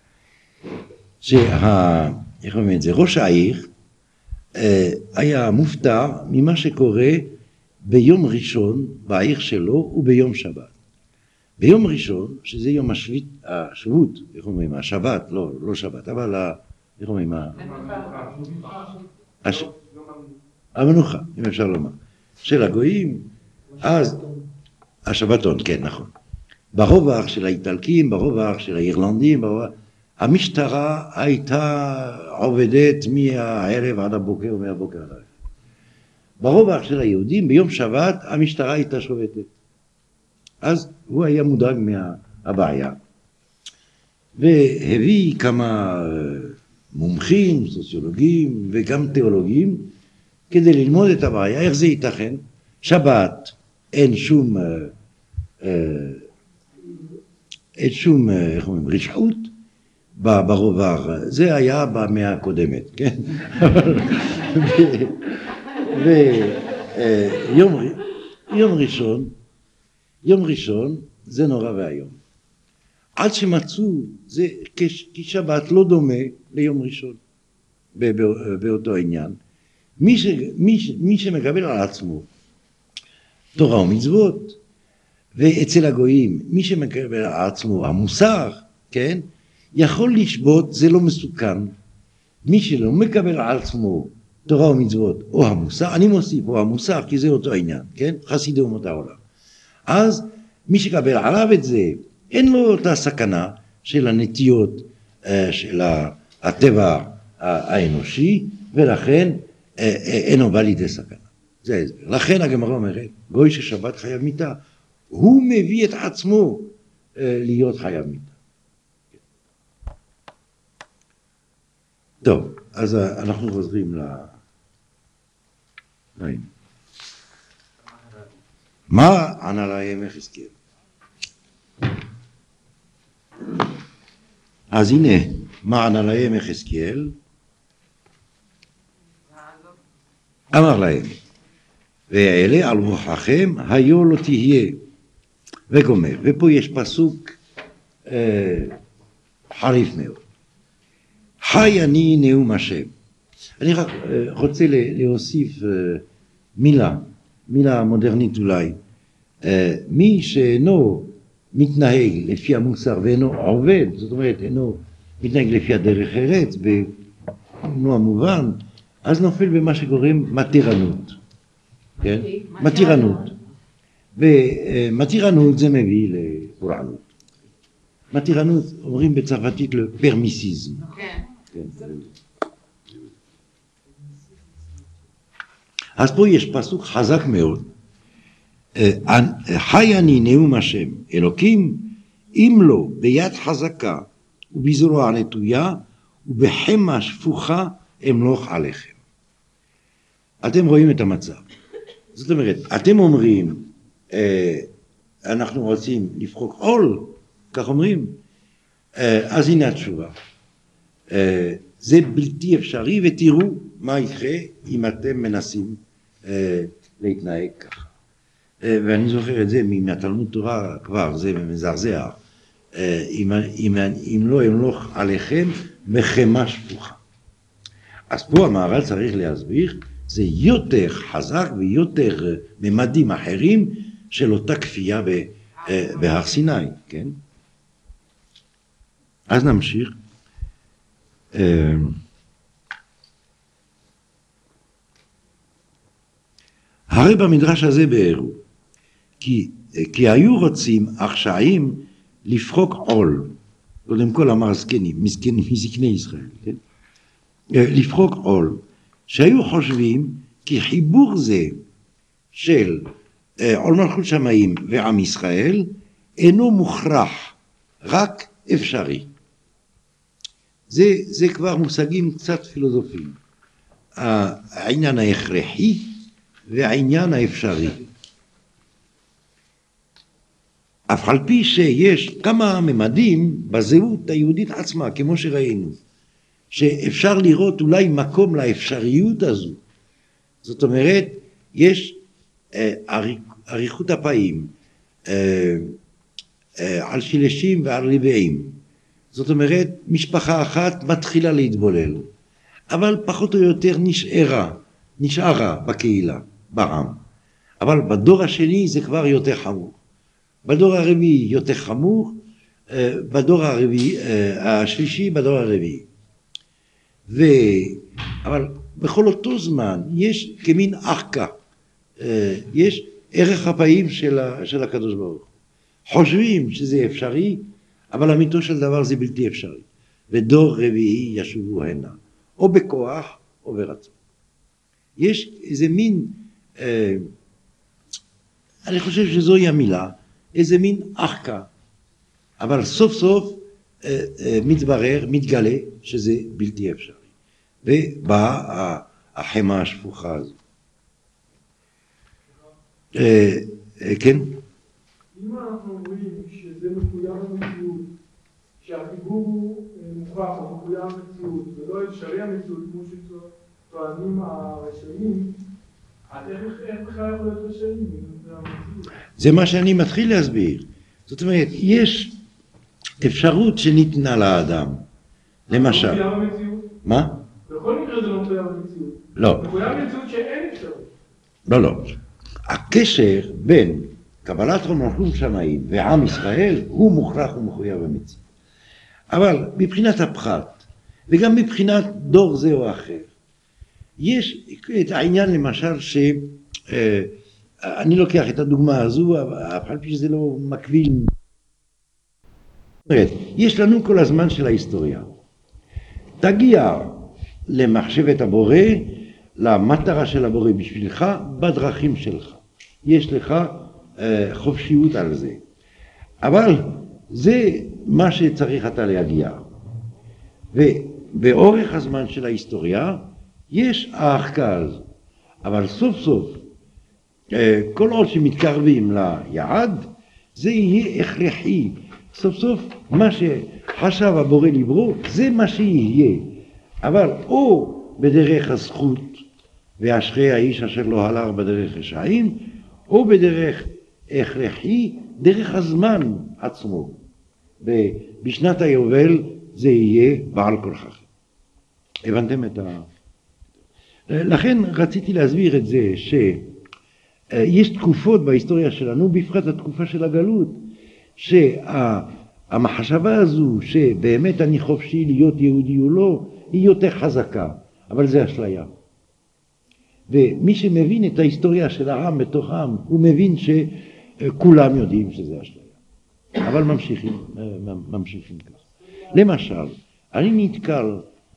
שה... איך אומרים את זה? ראש העיר היה מופתע ממה שקורה ביום ראשון בעיר שלו וביום שבת. ביום ראשון, שזה יום השבית, השבות, איך אומרים, השבת, לא, לא שבת, אבל ה... איך אומרים, הש... המנוחה, אם אפשר לומר, של הגויים, אז השבתון, כן, נכון. ברובע של האיטלקים, ברובע של האירלנדים, ברובע... המשטרה הייתה עובדת מהערב עד הבוקר ומהבוקר עד הערב. ברובע של היהודים, ביום שבת, המשטרה הייתה שובתת. אז הוא היה מודאג מהבעיה. והביא כמה מומחים, סוציולוגים וגם תיאולוגים, כדי ללמוד את הבעיה, איך זה ייתכן. שבת, אין שום, אין שום, איך אומרים, רשעות, ברובע, זה היה במאה הקודמת, כן? ויום ראשון, יום ראשון זה נורא והיום. עד שמצאו, זה כי שבת לא דומה ליום ראשון באותו עניין. מי, ש, מי, ש, מי שמקבל על עצמו תורה ומצוות, ואצל הגויים, מי שמקבל על עצמו המוסר, כן? יכול לשבות, זה לא מסוכן. מי שלא מקבל על עצמו תורה ומצוות או המוסר, אני מוסיף או המוסר כי זה אותו העניין, כן? חסידי אומות העולם. אז מי שקבל עליו את זה, אין לו את הסכנה של הנטיות של הטבע האנושי, ולכן אינו בא לידי סכנה. זה ההסבר. לכן הגמרא אומרת, גוי ששבת חייב מיתה, הוא מביא את עצמו להיות חייב מיתה. טוב, אז אנחנו חוזרים ל... מה ענה להם יחזקאל? אז הנה, מה ענה להם יחזקאל? אמר להם, ואעלה על רוחכם, היו לא תהיה. וגומר, ופה יש פסוק אה, חריף מאוד. חי אני נאום השם. אני רק אה, רוצה להוסיף אה, מילה, מילה מודרנית אולי. אה, מי שאינו מתנהג לפי המוסר ואינו עובד, זאת אומרת אינו מתנהג לפי הדרך ארץ, במובן המובן, אז נופל במה שקוראים מתירנות. כן? מתירנות. ומתירנות זה מביא לפורענות. מתירנות אומרים בצרפתית לפרמיסיזם. כן. אז פה יש פסוק חזק מאוד. חי אני נאום השם, אלוקים, אם לא ביד חזקה ובזרוע נטויה ובחמה שפוכה אמלוך עליכם. אתם רואים את המצב. זאת אומרת, אתם אומרים, אנחנו רוצים לפרוק עול, כך אומרים, אז הנה התשובה. זה בלתי אפשרי, ותראו מה יקרה אם אתם מנסים להתנהג ככה. ואני זוכר את זה מהתלמוד תורה כבר, זה מזעזע. אם, אם, אם לא ימלוך עליכם בחמה שפוכה. אז פה המהר"ל צריך להסביר, זה יותר חזק ויותר ממדים אחרים של אותה כפייה בהר סיני, כן? אז נמשיך. הרי במדרש הזה בארו, כי, כי היו רוצים אחשאים לפרוק עול, קודם כל אמר זקנים, מזקני ישראל, כן? לפרוק עול, שהיו חושבים כי חיבור זה של עול מלכות שמיים ועם ישראל אינו מוכרח, רק אפשרי. זה, זה כבר מושגים קצת פילוסופיים. העניין ההכרחי והעניין האפשרי. אף על פי שיש כמה ממדים בזהות היהודית עצמה, כמו שראינו, שאפשר לראות אולי מקום לאפשריות הזו. זאת אומרת, יש אה, אריכות אפיים, אה, על שילשים ועל רבעים. זאת אומרת, משפחה אחת מתחילה להתבולל, אבל פחות או יותר נשארה, נשארה בקהילה, בעם. אבל בדור השני זה כבר יותר חמור. בדור הרביעי יותר חמור, בדור הרביעי, השלישי בדור הרביעי. ו... אבל בכל אותו זמן יש כמין ארכה, יש ערך הפעים של, ה... של הקדוש ברוך הוא. חושבים שזה אפשרי, אבל אמיתו של דבר זה בלתי אפשרי. ודור רביעי ישובו הנה, או בכוח או ברצון. יש איזה מין, אה, אני חושב שזוהי המילה, איזה מין ארכה, אבל סוף סוף אה, אה, מתברר, מתגלה שזה בלתי אפשרי. ובאה החמה השפוכה הזו. אה, אה, כן? אם אנחנו אומרים שזה מחויב המציאות, שהחיבור הוא מוכרח או מחויב המציאות, ולא אפשרי המציאות כמו שטוענים הרשעים, אז איך בכלל יכול להיות רשעים? זה מה שאני מתחיל להסביר. זאת אומרת, יש אפשרות שניתנה לאדם, למשל. מחויב המציאות? מה? בכל מקרה זה לא מחויב המציאות. לא. מחויב המציאות שאין אפשרות. לא, לא. הקשר בין קבלת רוממות שמיים ועם ישראל הוא מוכרח ומחויב המציאות. אבל מבחינת הפחת וגם מבחינת דור זה או אחר, יש את העניין למשל שאני לוקח את הדוגמה הזו, אבל שזה לא מקביל. יש לנו כל הזמן של ההיסטוריה. תגיע למחשבת הבורא, למטרה של הבורא בשבילך, בדרכים שלך. יש לך חופשיות על זה. אבל זה מה שצריך אתה להגיע. ובאורך הזמן של ההיסטוריה יש ההחכה הזו. אבל סוף סוף, כל עוד שמתקרבים ליעד, זה יהיה הכרחי. סוף סוף מה שחשב הבורא לברוא, זה מה שיהיה. אבל או בדרך הזכות, ואשרי האיש אשר לא הלך בדרך רשעים, או בדרך הכרחי, דרך הזמן עצמו. בשנת היובל זה יהיה בעל כורחכם. הבנתם את ה... לכן רציתי להסביר את זה שיש תקופות בהיסטוריה שלנו, בפרט התקופה של הגלות, שהמחשבה הזו שבאמת אני חופשי להיות יהודי או לא, היא יותר חזקה, אבל זה אשליה. ומי שמבין את ההיסטוריה של העם בתוך העם, הוא מבין שכולם יודעים שזה אשליה. אבל ממשיכים, ממשיכים כך. למשל, אני נתקל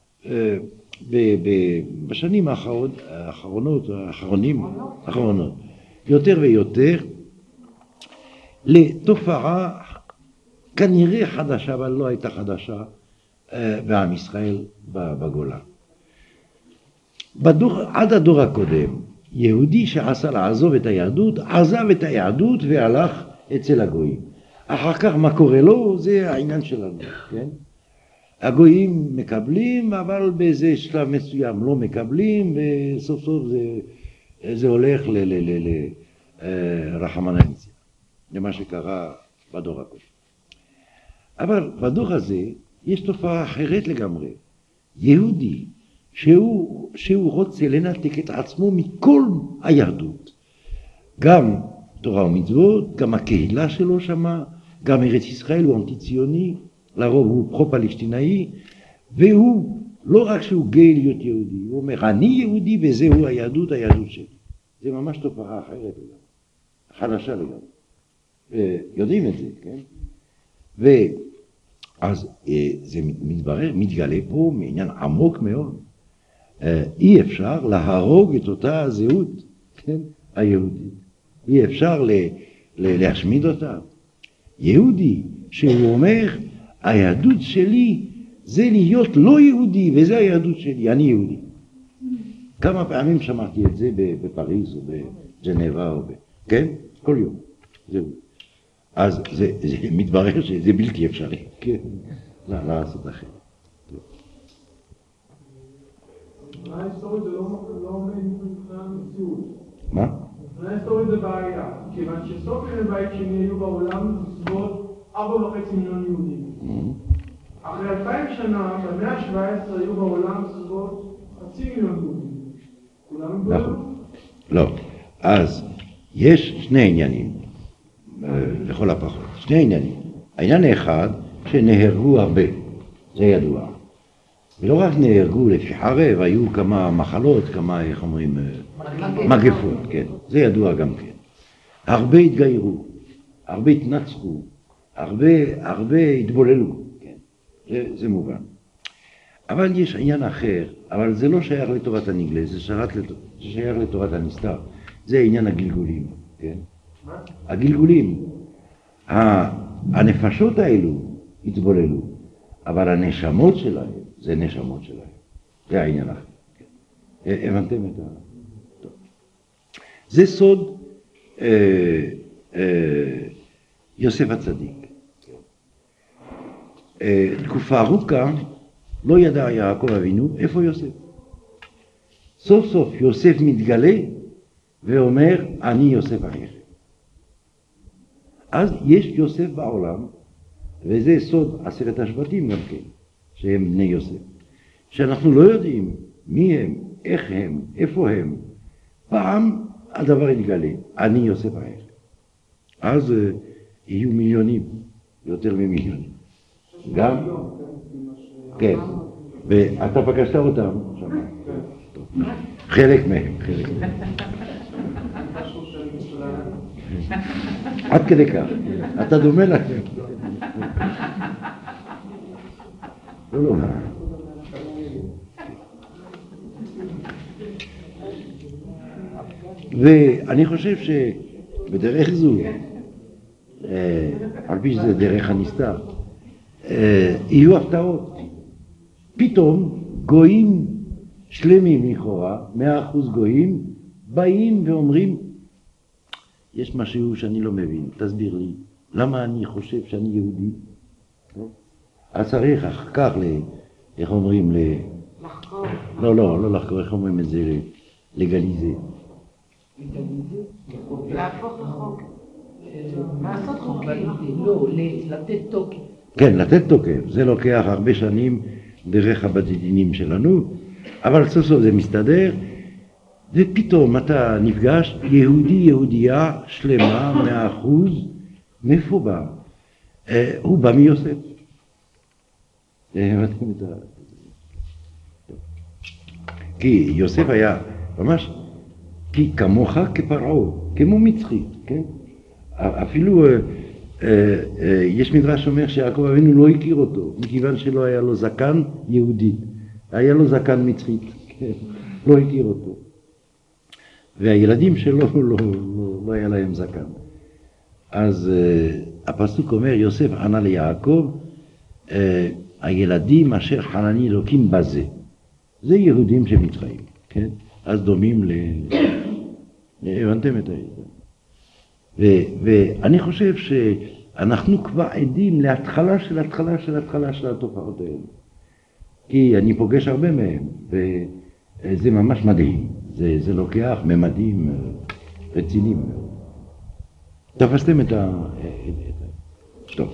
בשנים האחרונות, האחרונים, האחרונות, יותר ויותר, לתופעה כנראה חדשה, אבל לא הייתה חדשה, בעם ישראל בגולה. בדור, עד הדור הקודם, יהודי שעשה לעזוב את היהדות, עזב את היהדות והלך אצל הגויים. אחר כך מה קורה לו, זה העניין שלנו, כן? הגויים מקבלים, אבל באיזה שלב מסוים לא מקבלים, וסוף סוף זה, זה הולך ל, ל, ל, ל, רחמנא ליצלן, למה שקרה בדור הקודם. אבל בדור הזה יש תופעה אחרת לגמרי. יהודי שהוא, שהוא רוצה לנתק את עצמו מכל היהדות. גם תורה ומצוות, גם הקהילה שלו שמה, גם ארץ ישראל הוא אנטי-ציוני, לרוב הוא פרו-פלסטינאי, והוא לא רק שהוא גאה להיות יהודי, הוא אומר אני יהודי וזהו היהדות, היהדות שלי. זה ממש תופעה אחרת לגמרי, חדשה לגמרי. יודעים את זה, כן? ואז זה מתברר, מתגלה פה מעניין עמוק מאוד. אי אפשר להרוג את אותה הזהות, כן? היהודית. אי אפשר ל, ל, להשמיד אותה. יהודי שהוא אומר, היהדות שלי זה להיות לא יהודי, וזה היהדות שלי, אני יהודי. כמה פעמים שמעתי את זה בפריז או בג'נבה או ב... כן? כל יום. זהו. אז זה, זה מתברר שזה בלתי אפשרי. כן? לא, לעשות אחרת. מבחינה היסטורית זה לא עומד מבחינת המציאות. מה? מבחינה היסטורית זה בעיה, כיוון שסוף ימי בית שני היו בעולם בסביבות ארבע וחצי מיליון יהודים. אחרי אלפיים שנה, במאה ה-שבע עשרה היו בעולם בסביבות חצי מיליון יהודים. כולם התבוללו? לא. אז יש שני עניינים, לכל הפחות. שני עניינים. העניין האחד, שנהרגו הרבה, זה ידוע. ולא רק נהרגו לפי חרב, היו כמה מחלות, כמה, איך אומרים, מגפות, כן. זה ידוע גם כן. הרבה התגיירו, הרבה התנצחו, הרבה, הרבה התבוללו, כן. זה, זה מובן. אבל יש עניין אחר, אבל זה לא שייך לתורת הנגלה, זה שייך, לת... זה שייך לתורת הנסתר. זה עניין הגלגולים, כן? הגלגולים. הנפשות האלו התבוללו, אבל הנשמות שלהם, זה נשמות שלהם. זה העניין אחר. כן. הבנתם את ה... טוב. זה סוד אה, אה, יוסף הצדיק. אה, תקופה ארוכה לא ידע יעקב אבינו איפה יוסף. סוף סוף יוסף מתגלה ואומר, אני יוסף אחיכם. אז יש יוסף בעולם, וזה סוד עשרת השבטים גם כן, שהם בני יוסף. שאנחנו לא יודעים מי הם, איך הם, איפה הם. פעם הדבר יתגלה, אני יוסף אחיכם. אז uh, יהיו מיליונים, יותר ממיליונים. גם? כן. ואתה פגשת אותם שם. חלק מהם, חלק מהם. עד כדי כך. אתה דומה לכם. לא, לא. ואני חושב שבדרך זו, על פי שזה דרך הנסתר, יהיו הפתעות. פתאום גויים שלמים לכאורה, מאה אחוז גויים, באים ואומרים, יש משהו שאני לא מבין, תסביר לי, למה אני חושב שאני יהודי? אז צריך אחר כך, איך אומרים, לחקור. לא, לא, לא לחקור, איך אומרים את זה, לגליזה. להפוך לחוק. לעשות חוקים. לא, לתת תוקף. כן, לתת תוקף, זה לוקח הרבה שנים דרך הבדינים שלנו, אבל סוף סוף זה מסתדר, ופתאום אתה נפגש, יהודי, יהודייה, שלמה, מאה אחוז, מאיפה בא? אה, הוא בא מיוסף. כי יוסף היה ממש, כי כמוך כפרעה, כמו מצחי, כן? אפילו אה, אה, אה, יש מדרש אומר שיעקב אבינו לא הכיר אותו, מכיוון שלא היה לו זקן יהודי, היה לו זקן מצחית, כן? לא הכיר אותו. והילדים שלו לא, לא, לא, לא היה להם זקן. אז uh, הפסוק אומר, יוסף ענה ליעקב, uh, הילדים אשר חנני אלוקים בזה. זה יהודים שמצרים, כן? אז דומים ל... הבנתם את זה. ואני חושב שאנחנו כבר עדים להתחלה של התחלה של התחלה של התופעות האלה. כי אני פוגש הרבה מהם, וזה ממש מדהים. זה, זה לוקח ממדים רציניים. תפסתם את ה... טוב.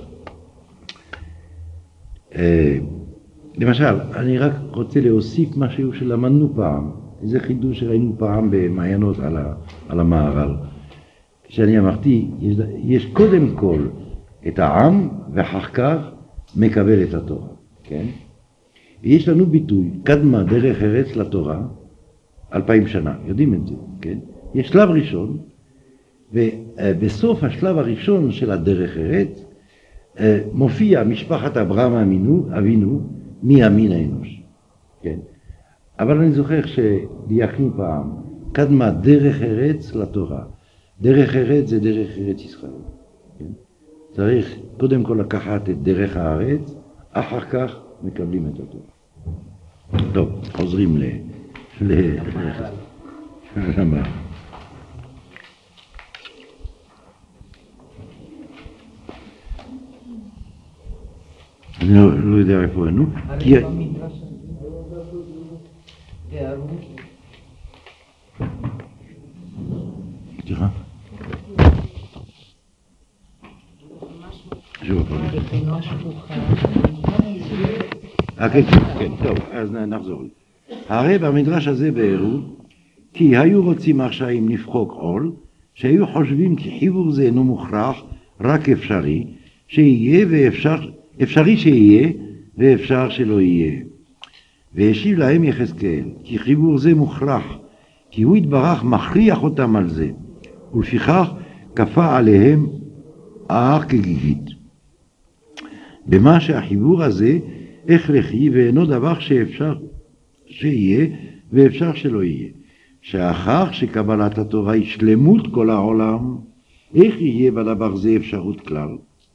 למשל, אני רק רוצה להוסיף משהו שלמדנו פעם, איזה חידוש שראינו פעם במעיינות על, ה, על המהר"ל. כשאני אמרתי, יש, יש קודם כל את העם, ואחר כך מקבל את התורה, כן? ויש לנו ביטוי, קדמה דרך ארץ לתורה, אלפיים שנה, יודעים את זה, כן? יש שלב ראשון, ובסוף השלב הראשון של הדרך ארץ, מופיע משפחת אברהם אבינו, אבינו מימין האנוש, כן? אבל אני זוכר שדייקנו פעם, קדמה דרך ארץ לתורה. דרך ארץ זה דרך ארץ ישראל, כן? צריך קודם כל לקחת את דרך הארץ, אחר כך מקבלים את התורה. טוב, חוזרים ל... ל... למה? אני לא יודע איפה היינו. הרי במדרש תיארו. סליחה? שוב פעם. אינו השפוכה. אה, כן, כן, טוב, אז נחזור. הרי במדרש הזה בארו, כי היו רוצים הרשעים לפחוק עול, שהיו חושבים כי חיבור זה אינו מוכרח, רק אפשרי, שיהיה ואפשר, אפשרי שיהיה ואפשר שלא יהיה. והשיב להם יחזקאל, כי חיבור זה מוכרח, כי הוא יתברך מכריח אותם על זה, ולפיכך כפה עליהם ההר כגיגית. במה שהחיבור הזה הכרחי ואינו דבר שאפשר שיהיה ואפשר שלא יהיה. שאחר שקבלת התורה היא שלמות כל העולם, איך יהיה בדבר זה אפשרות כלל?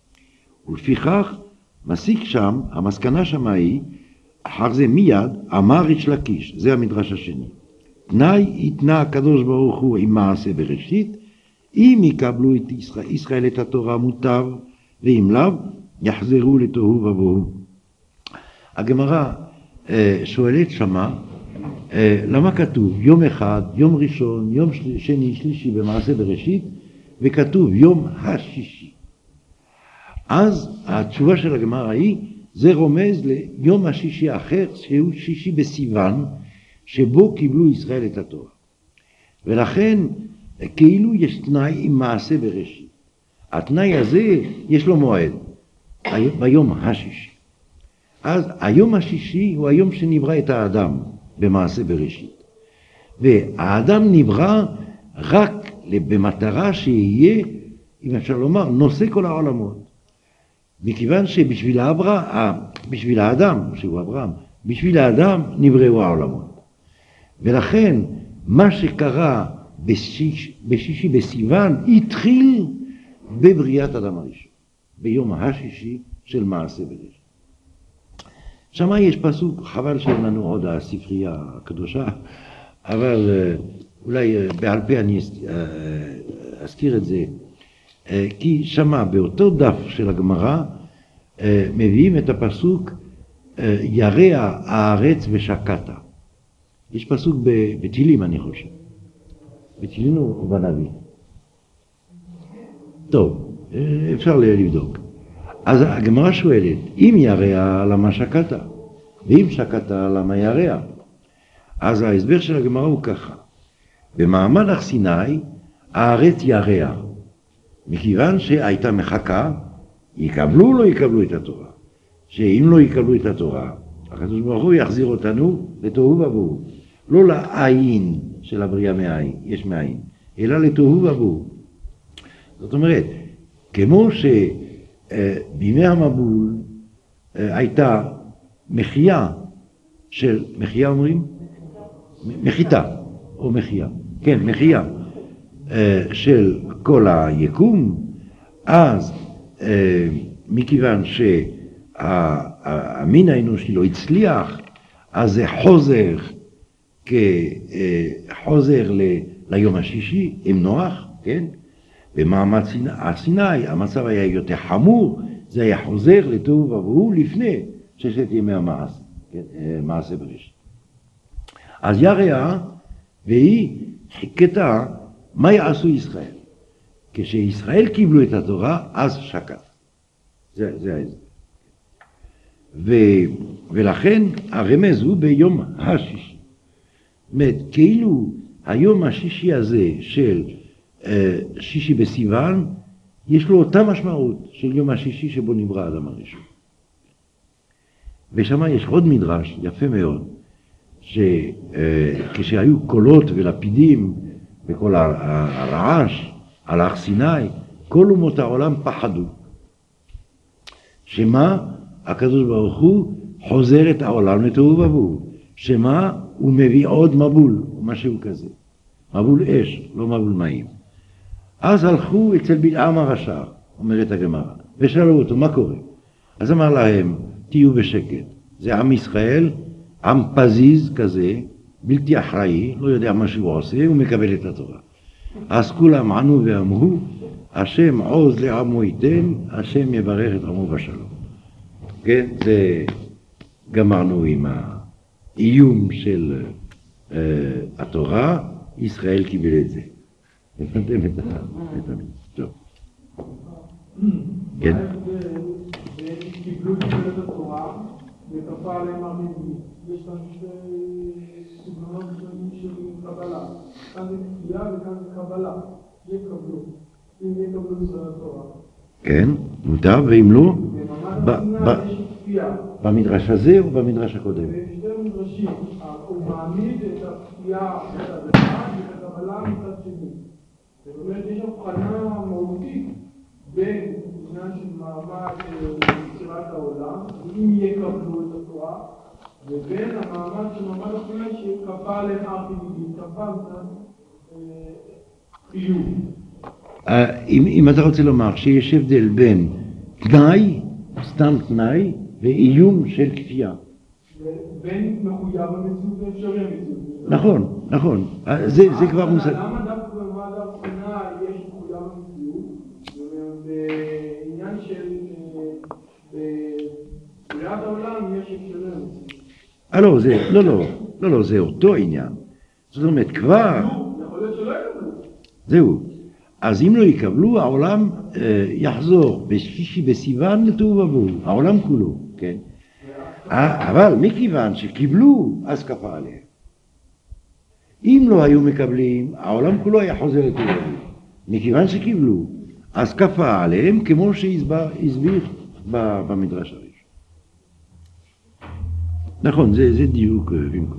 ולפיכך מסיק שם, המסקנה שמה היא, אחר זה מיד אמר ריש לקיש, זה המדרש השני. תנאי התנה הקדוש ברוך הוא עם מעשה בראשית, אם יקבלו את ישראל, ישראל את התורה מוטב, ואם לאו יחזרו לתוהו ובוהו. הגמרא אה, שואלת שמה, אה, למה כתוב יום אחד, יום ראשון, יום של... שני, שלישי במעשה בראשית, וכתוב יום השישי. אז התשובה של הגמרא היא, זה רומז ליום השישי האחר, שהוא שישי בסיוון, שבו קיבלו ישראל את התורה. ולכן, כאילו יש תנאי עם מעשה בראשית. התנאי הזה, יש לו מועד, ביום השישי. אז היום השישי הוא היום שנברא את האדם במעשה בראשית. והאדם נברא רק במטרה שיהיה, אם אפשר לומר, נושא כל העולמות. מכיוון שבשביל האברהם, בשביל האדם, שהוא אברהם, בשביל האדם נבראו העולמות. ולכן, מה שקרה בשיש, בשישי בסיוון, התחיל בבריאת אדם הראשון, ביום השישי של מעשה בראשית. שמה יש פסוק, חבל שאין לנו עוד הספרייה הקדושה, אבל אולי בעל פה אני אזכיר את זה, כי שמה באותו דף של הגמרא מביאים את הפסוק ירע הארץ ושקעת. יש פסוק בתהילים אני חושב. בתהילים או בנביא? טוב, אפשר לבדוק. אז הגמרא שואלת, אם ירע למה שקעת? ואם שקעת למה ירע? אז ההסבר של הגמרא הוא ככה. במעמד הר סיני הארץ ירע. מכיוון שהייתה מחכה, יקבלו או לא יקבלו את התורה. שאם לא יקבלו את התורה, הקדוש ברוך הוא יחזיר אותנו לתוהו ובוהו. לא לעין של הבריאה מאין, יש מאין, אלא לתוהו ובוהו. זאת אומרת, כמו שבימי המבול הייתה מחייה של, מחייה אומרים? מחיתה, או מחייה, כן, מחייה של כל היקום, אז מכיוון שהמין האנושי לא הצליח, אז זה חוזר כחוזר ליום השישי עם נוח, כן? במעמד סיני המצב היה יותר חמור, זה היה חוזר לתוהו ובוהו לפני ששת ימי המעשה, כן? מעשה בראשית. אז ירע, והיא חיכתה מה יעשו ישראל. כשישראל קיבלו את התורה, אז שקט. זה, זה ההסבר. ו, ולכן הרמז הוא ביום השישי. זאת אומרת, כאילו היום השישי הזה של אה, שישי בסיוון, יש לו אותה משמעות של יום השישי שבו נברא האדם הראשון. ושם יש עוד מדרש יפה מאוד, שכשהיו קולות ולפידים וכל הרעש על הר סיני, כל אומות העולם פחדו. שמה? הקדוש ברוך הוא חוזר את העולם לתוהו ובוהו. שמה? הוא מביא עוד מבול, משהו כזה. מבול אש, לא מבול מים. אז הלכו אצל בלעם הרשע, אומרת הגמרא, ושאלו אותו, מה קורה? אז אמר להם, תהיו בשקט. זה עם ישראל, עם פזיז כזה, בלתי אחראי, לא יודע מה שהוא עושה, הוא מקבל את התורה. אז כולם ענו ואמרו, השם עוז לעמו ייתן, השם יברך את עמו בשלום. כן, זה גמרנו עם האיום של uh, התורה, ישראל קיבל את זה. הבנתם את המילה. טוב. כן. שקיבלו את התורה וכפה עליהם הריבוי. יש כאן שתי סגנונות שונים של קבלה. כאן זה כפייה וכאן זה קבלה. יקבלו. אם יקבלו ישראל התורה. כן, מותר, ואם לא, במעמד הסיני יש כפייה. במדרש הזה או במדרש הקודם? בשתי מדרשים, הוא מעמיד את הכפייה מצד אחד ואת הקבלה מצד שני. זאת אומרת, יש הבחנה מהותית בין עניין של מעמד יצירת העולם, אם יקבלו את התורה, ובין המעמד של מעמד הסיני שכפה עליהם הר-כניסים, כפה מצד חיוב. אם, אם אתה רוצה לומר שיש הבדל בין תנאי, סתם תנאי, ואיום של כפייה. בין מחויב המציאות ואפשרי המציאות. נכון, נכון. זה, זה כבר מושג. למה דווקא במעמד הר-סיני יש מחויב המציאות? בעניין של בריאת העולם יש אפשרי המציאות. אה לא, זה, לא, לא, לא, לא, זה אותו עניין. זאת אומרת, כבר... יכול להיות שלא יקבלו. זהו. אז אם לא יקבלו, העולם אה, יחזור בשישי בסיוון לתוהו ובוהו, העולם כולו, כן? אבל מכיוון שקיבלו, אז כפה עליהם. אם לא היו מקבלים, העולם כולו היה חוזר לתוהו ובוהו. מכיוון שקיבלו, אז כפה עליהם, כמו שהסביר במדרש הראשון. נכון, זה, זה דיוק במקום.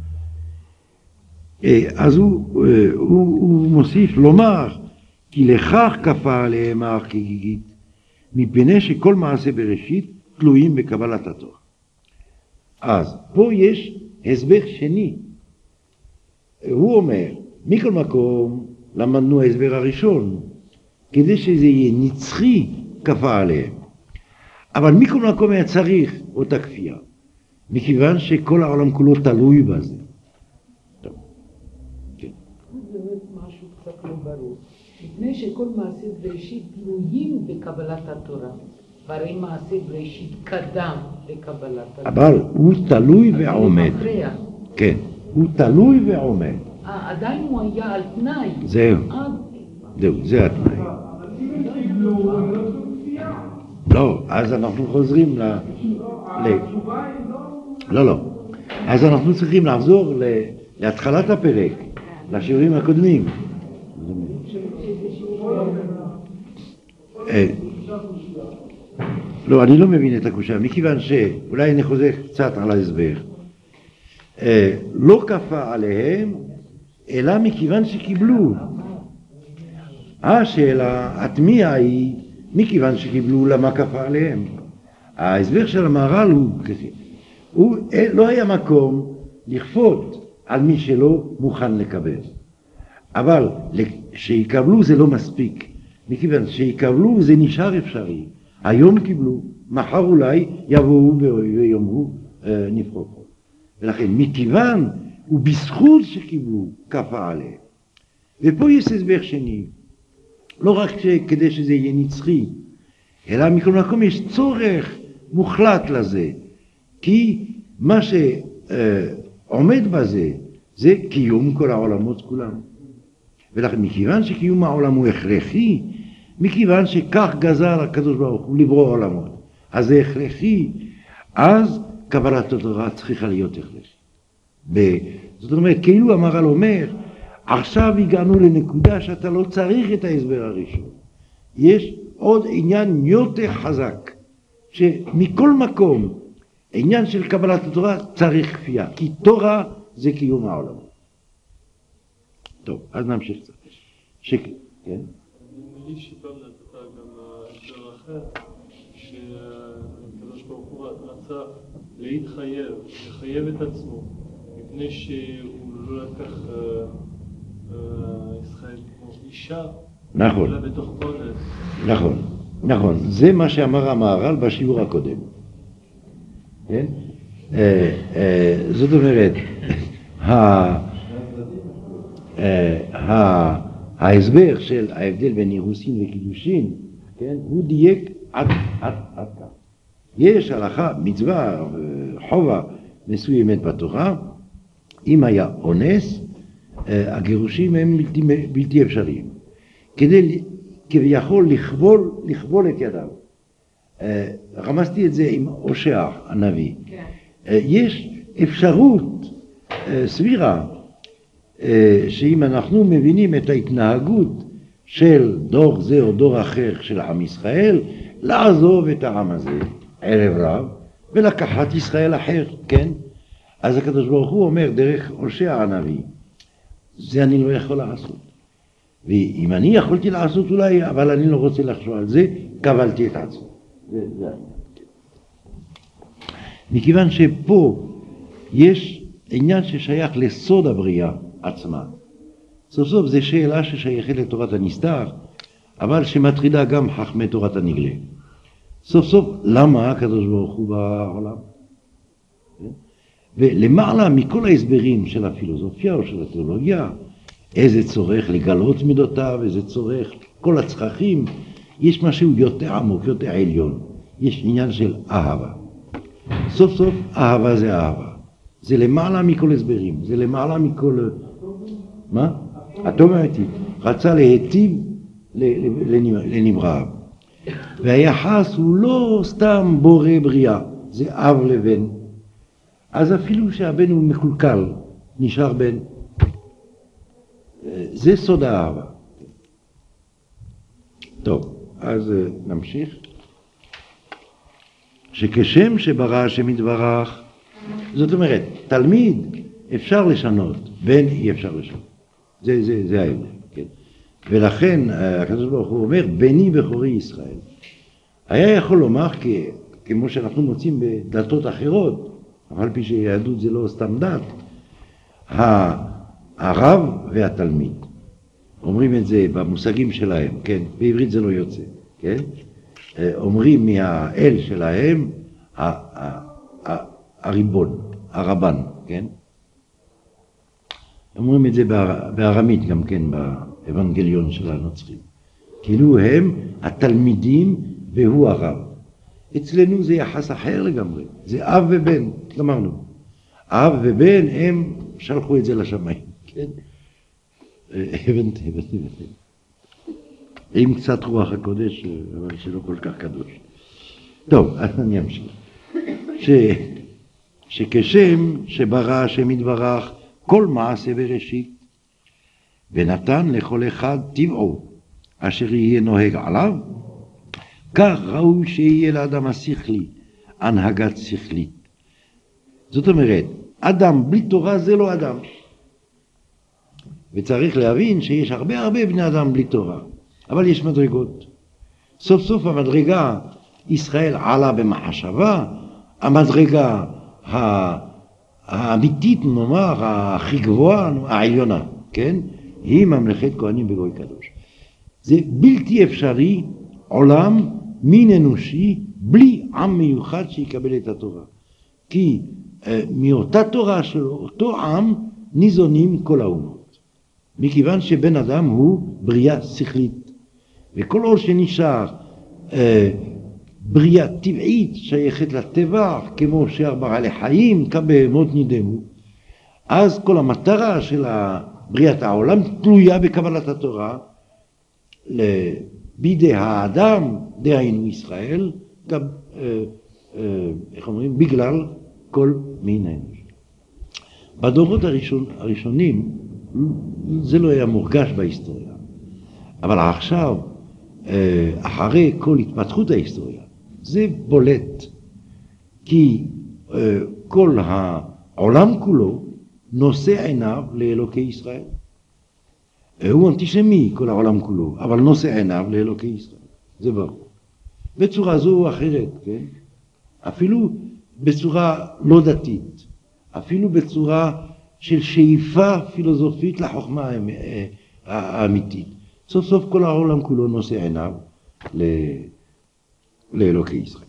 אז הוא, הוא, הוא מוסיף לומר, כי לכך כפה עליהם ההר כגיגית, מפני שכל מעשה בראשית תלויים בקבלת התורה. אז פה יש הסבר שני. הוא אומר, מכל מקום למדנו ההסבר הראשון, כדי שזה יהיה נצחי כפה עליהם. אבל מכל מקום היה צריך אותה כפייה, מכיוון שכל העולם כולו תלוי בזה. טוב. כן. זה משהו קצת לא ברור. מפני שכל מעשה בראשית תלויים בקבלת התורה, והרי מעשה בראשית קדם לקבלת התורה. אבל הוא תלוי ועומד. כן, הוא תלוי ועומד. עדיין הוא היה על תנאי. זהו, זהו, זה התנאי. אבל אם הם קיבלו, הם לא עשו כפייה. לא, אז אנחנו חוזרים ל... התשובה היא לא... לא, לא. אז אנחנו צריכים לחזור להתחלת הפרק, לשיעורים הקודמים. לא, אני לא מבין את הקושיה, מכיוון שאולי אני חוזר קצת על ההסבר. לא כפה עליהם, אלא מכיוון שקיבלו. השאלה, התמיהה היא, מכיוון שקיבלו, למה כפה עליהם? ההסבר של המהר"ל הוא כזה. הוא לא היה מקום לכפות על מי שלא מוכן לקבל. אבל שיקבלו זה לא מספיק. מכיוון שיקבלו זה נשאר אפשרי. היום קיבלו, מחר אולי יבואו ויאמרו נפרוק. ולכן מכיוון ובזכות שקיבלו כפה עליהם. ופה יש הסבר שני. לא רק כדי שזה יהיה נצחי, אלא מכל מקום יש צורך מוחלט לזה. כי מה שעומד בזה זה קיום כל העולמות כולם. ולכן מכיוון שקיום העולם הוא הכרחי, מכיוון שכך גזר הקדוש ברוך הוא לברוא עולמות, אז זה הכרחי, אז קבלת התורה צריכה להיות הכרחי. זאת אומרת, כאילו המהר"ל אומר, עכשיו הגענו לנקודה שאתה לא צריך את ההסבר הראשון. יש עוד עניין יותר חזק, שמכל מקום, עניין של קבלת התורה צריך כפייה, כי תורה זה קיום העולם. טוב, אז נמשיך קצת. שק... כן? נדמה לי שפעם נתת גם הסבר אחר, שהקדוש ברוך הוא רצה להתחייב, לחייב את עצמו, מפני שהוא לא לקח ישראל כמו אישה, נכון. אלא בתוך אונס. נכון, נכון. זה מה שאמר המהר"ל בשיעור הקודם. כן? זאת אומרת, ההסבר של ההבדל בין אירוסין וקידושין, כן? הוא דייק עד כאן. יש הלכה, מצווה, חובה מסוימת בתורה, אם היה אונס, הגירושים הם בלתי, בלתי אפשריים. כדי כביכול לכבול, לכבול את ידיו. אה, רמזתי את זה עם הושע הנביא. כן. אה, יש אפשרות אה, סבירה, אה, שאם אנחנו מבינים את ההתנהגות של דור זה או דור אחר של עם ישראל, לעזוב את העם הזה ערב רב ולקחת ישראל אחר, כן? אז הקדוש ברוך הוא אומר דרך הושע הנביא, זה אני לא יכול לעשות. ואם אני יכולתי לעשות אולי, אבל אני לא רוצה לחשוב על זה, קבלתי את עצמי. זה, זה העניין. מכיוון שפה יש עניין ששייך לסוד הבריאה עצמה. סוף סוף זו שאלה ששייכת לתורת הנסתר, אבל שמטרידה גם חכמי תורת הנגלה. סוף סוף, למה הקדוש ברוך הוא בעולם? ולמעלה מכל ההסברים של הפילוסופיה או של התיאולוגיה, איזה צורך לגלות מידותיו, איזה צורך, כל הצרכים, יש משהו יותר עמוק, יותר עליון. יש עניין של אהבה. סוף סוף, אהבה זה אהבה. זה למעלה מכל הסברים, זה למעלה מכל... מה? הטוב האמיתי. רצה להיטיב לנבראיו. והיחס הוא לא סתם בורא בריאה, זה אב לבן. אז אפילו שהבן הוא מקולקל, נשאר בן. זה סוד האהבה. טוב, אז נמשיך. שכשם שברא השם יתברך, זאת אומרת, תלמיד אפשר לשנות, בן אי אפשר לשנות. זה, זה, זה ההבדל, כן? ולכן הקדוש ברוך הוא אומר, בני בכורי ישראל. היה יכול לומר, כמו שאנחנו מוצאים בדתות אחרות, אבל פי שיהדות זה לא סתם דת, הרב והתלמיד. אומרים את זה במושגים שלהם, כן? בעברית זה לא יוצא, כן? אומרים מהאל שלהם, הריבון, הרבן, כן? אומרים את זה בארמית גם כן, באבנגליון של הנוצרים. כאילו הם התלמידים והוא הרב. אצלנו זה יחס אחר לגמרי, זה אב ובן, אמרנו. אב ובן הם שלחו את זה לשמיים, כן? הבנתי, הבנתי, הבנתי. עם קצת רוח הקודש, אבל שלא כל כך קדוש. טוב, אז אני אמשיך. ש... שכשם שברא השם יתברך כל מעשה בראשית, ונתן לכל אחד טבעו, אשר יהיה נוהג עליו, כך ראוי שיהיה לאדם השכלי, הנהגת שכלית. זאת אומרת, אדם בלי תורה זה לא אדם. וצריך להבין שיש הרבה הרבה בני אדם בלי תורה. אבל יש מדרגות. סוף סוף המדרגה, ישראל עלה במחשבה, המדרגה האמיתית, נאמר, הכי גבוהה, העליונה, כן? היא ממלכת כהנים בגוי קדוש. זה בלתי אפשרי עולם מין אנושי בלי עם מיוחד שיקבל את התורה. כי אה, מאותה תורה של אותו עם ניזונים כל האומות. מכיוון שבן אדם הוא בריאה שכלית. וכל עוד שנשאר אה, בריאה טבעית שייכת לטבע, כמו שאר בעלי חיים, כבהמות נדמו, אז כל המטרה של בריאת העולם תלויה בקבלת התורה בידי האדם, דהיינו ישראל, גם, אה, אה, איך אומרים, בגלל כל מין האנוש. בדורות הראשון, הראשונים זה לא היה מורגש בהיסטוריה, אבל עכשיו, אה, אחרי כל התפתחות ההיסטוריה, זה בולט, כי אה, כל העולם כולו נושא עיניו לאלוקי ישראל. הוא אנטישמי כל העולם כולו, אבל נושא עיניו לאלוקי ישראל. זה ברור. בצורה זו או אחרת, כן? אפילו בצורה לא דתית, אפילו בצורה של שאיפה פילוסופית לחוכמה האמיתית. סוף סוף כל העולם כולו נושא עיניו לאלוקי ישראל.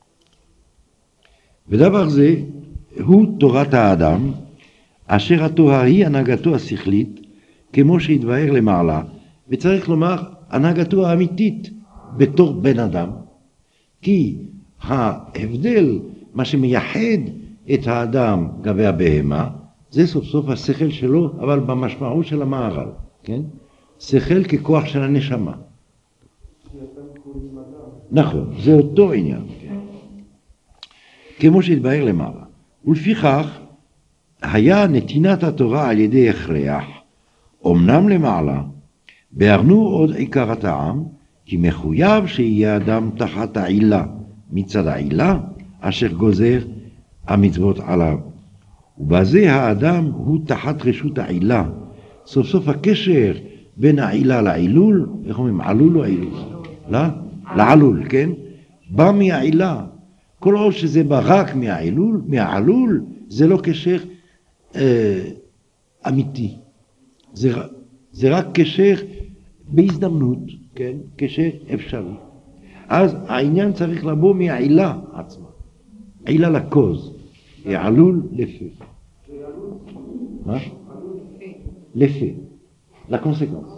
ודבר זה הוא תורת האדם, אשר התורה היא הנהגתו השכלית, כמו שהתבאר למעלה, וצריך לומר הנהגתו האמיתית בתור בן אדם. כי ההבדל, מה שמייחד את האדם גבי הבהמה, זה סוף סוף השכל שלו, אבל במשמעות של המערל, כן? שכל ככוח של הנשמה. שאתם קוראים אדם. נכון, זה אותו עניין, כן. כמו שהתבהר למעלה. ולפיכך, היה נתינת התורה על ידי הכרח, אמנם למעלה, בהרנו עוד עיקר הטעם, כי מחויב שיהיה אדם תחת העילה, מצד העילה, אשר גוזר המצוות עליו. ובזה האדם הוא תחת רשות העילה. סוף סוף הקשר בין העילה לעילול, איך אומרים, עלול או עילול? לא? לעלול, כן? בא מהעילה. כל עוד שזה בא רק מהעילול, מהעלול, זה לא קשר אה, אמיתי. זה, זה רק קשר בהזדמנות, כן? קשר אפשרי. אז העניין צריך לבוא מהעילה עצמה. עילה לקוז. עלול לפה. מה? לפה. La conséquence.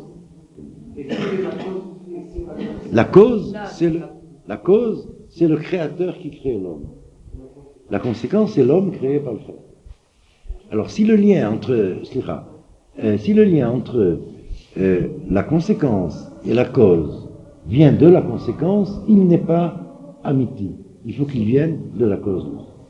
La cause, c'est le, la cause, c'est le créateur qui crée l'homme. La conséquence, c'est l'homme créé par le créateur. Alors, si le lien entre, euh, si le lien entre euh, la conséquence et la cause vient de la conséquence, il n'est pas amiti. Il faut qu'il vienne de la cause.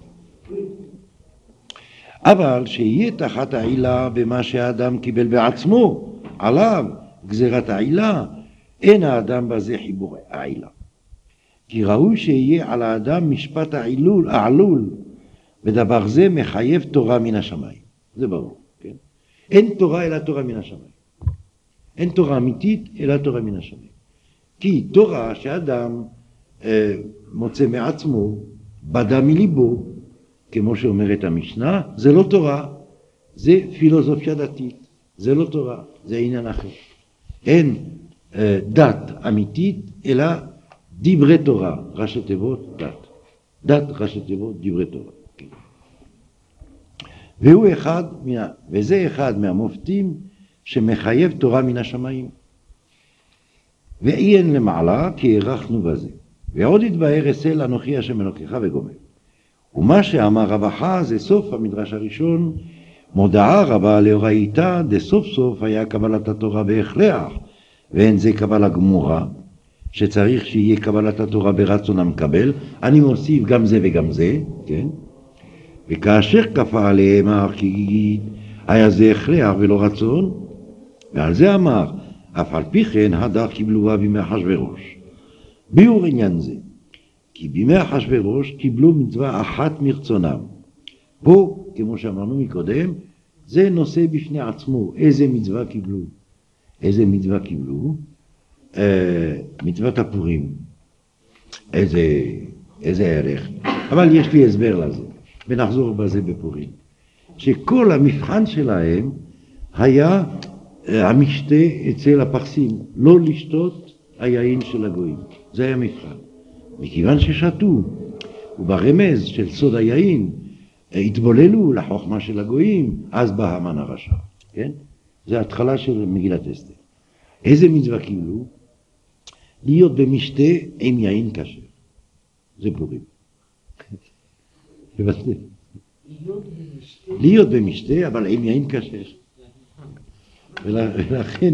אבל שיהיה תחת העילה במה שהאדם קיבל בעצמו, עליו גזירת העילה, אין האדם בזה חיבור העילה. כי ראוי שיהיה על האדם משפט העילול, העלול, ודבר זה מחייב תורה מן השמיים. זה ברור, כן? אין תורה אלא תורה מן השמיים. אין תורה אמיתית אלא תורה מן השמיים. כי תורה שאדם אה, מוצא מעצמו, בדה מליבו, כמו שאומרת המשנה, זה לא תורה, זה פילוסופיה דתית, זה לא תורה, זה עניין אחר. אין אה, דת אמיתית, אלא דברי תורה, ראשי תיבות דת. דת, ראשי תיבות, דברי תורה. כן. והוא אחד, מה, וזה אחד מהמופתים שמחייב תורה מן השמיים. ואין למעלה כי ערכנו בזה. ועוד יתבהר אצל אנוכי השם אלוקיך וגומר. ומה שאמר רבחה זה סוף המדרש הראשון, מודעה רבה לאורייתא דסוף סוף היה קבלת התורה בהכרח, ואין זה קבלה גמורה, שצריך שיהיה קבלת התורה ברצון המקבל, אני מוסיף גם זה וגם זה, כן? וכאשר כפה עליהם הארכיגית, היה זה הכרח ולא רצון, ועל זה אמר, אף על פי כן הדר קיבלוה בימי אחשוורוש. ביאור עניין זה, כי בימי אחשוורוש קיבלו מצווה אחת מרצונם. פה, כמו שאמרנו מקודם, זה נושא בפני עצמו, איזה מצווה קיבלו. איזה מצווה קיבלו? אה, מצוות הפורים. איזה, איזה ערך. אבל יש לי הסבר לזה, ונחזור בזה בפורים. שכל המבחן שלהם היה אה, המשתה אצל הפרסים, לא לשתות היין של הגויים. זה היה מבחן. מכיוון ששתו, וברמז של סוד היין, התבוללו לחוכמה של הגויים, אז בא המן הרשע. כן? זה ההתחלה של מגילת אסתר. איזה מצווה קיבלו? להיות במשתה עם יין כשר. זה פורים. להיות במשתה, אבל עם יין כשר. ולכן...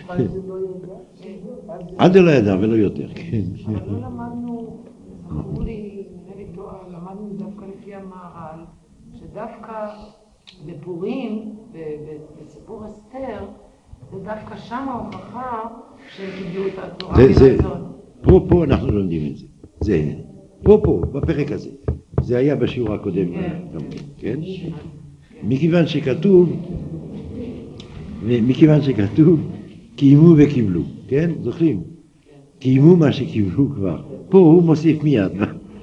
עד לא ידע ולא יותר, כן. אבל לא למדנו, זכרו לי, למדנו דווקא לפי המהר"ל, שדווקא בפורים, בסיפור אסתר, זה דווקא שם ההוכחה שהם קיבלו את התורה מרצון. פה, פה אנחנו לומדים את זה. זה, פה, פה, בפרק הזה. זה היה בשיעור הקודם, כן? מכיוון שכתוב, מכיוון שכתוב, קיימו וקיבלו, כן? זוכרים? קיימו מה שקיבלו כבר. פה הוא מוסיף מיד.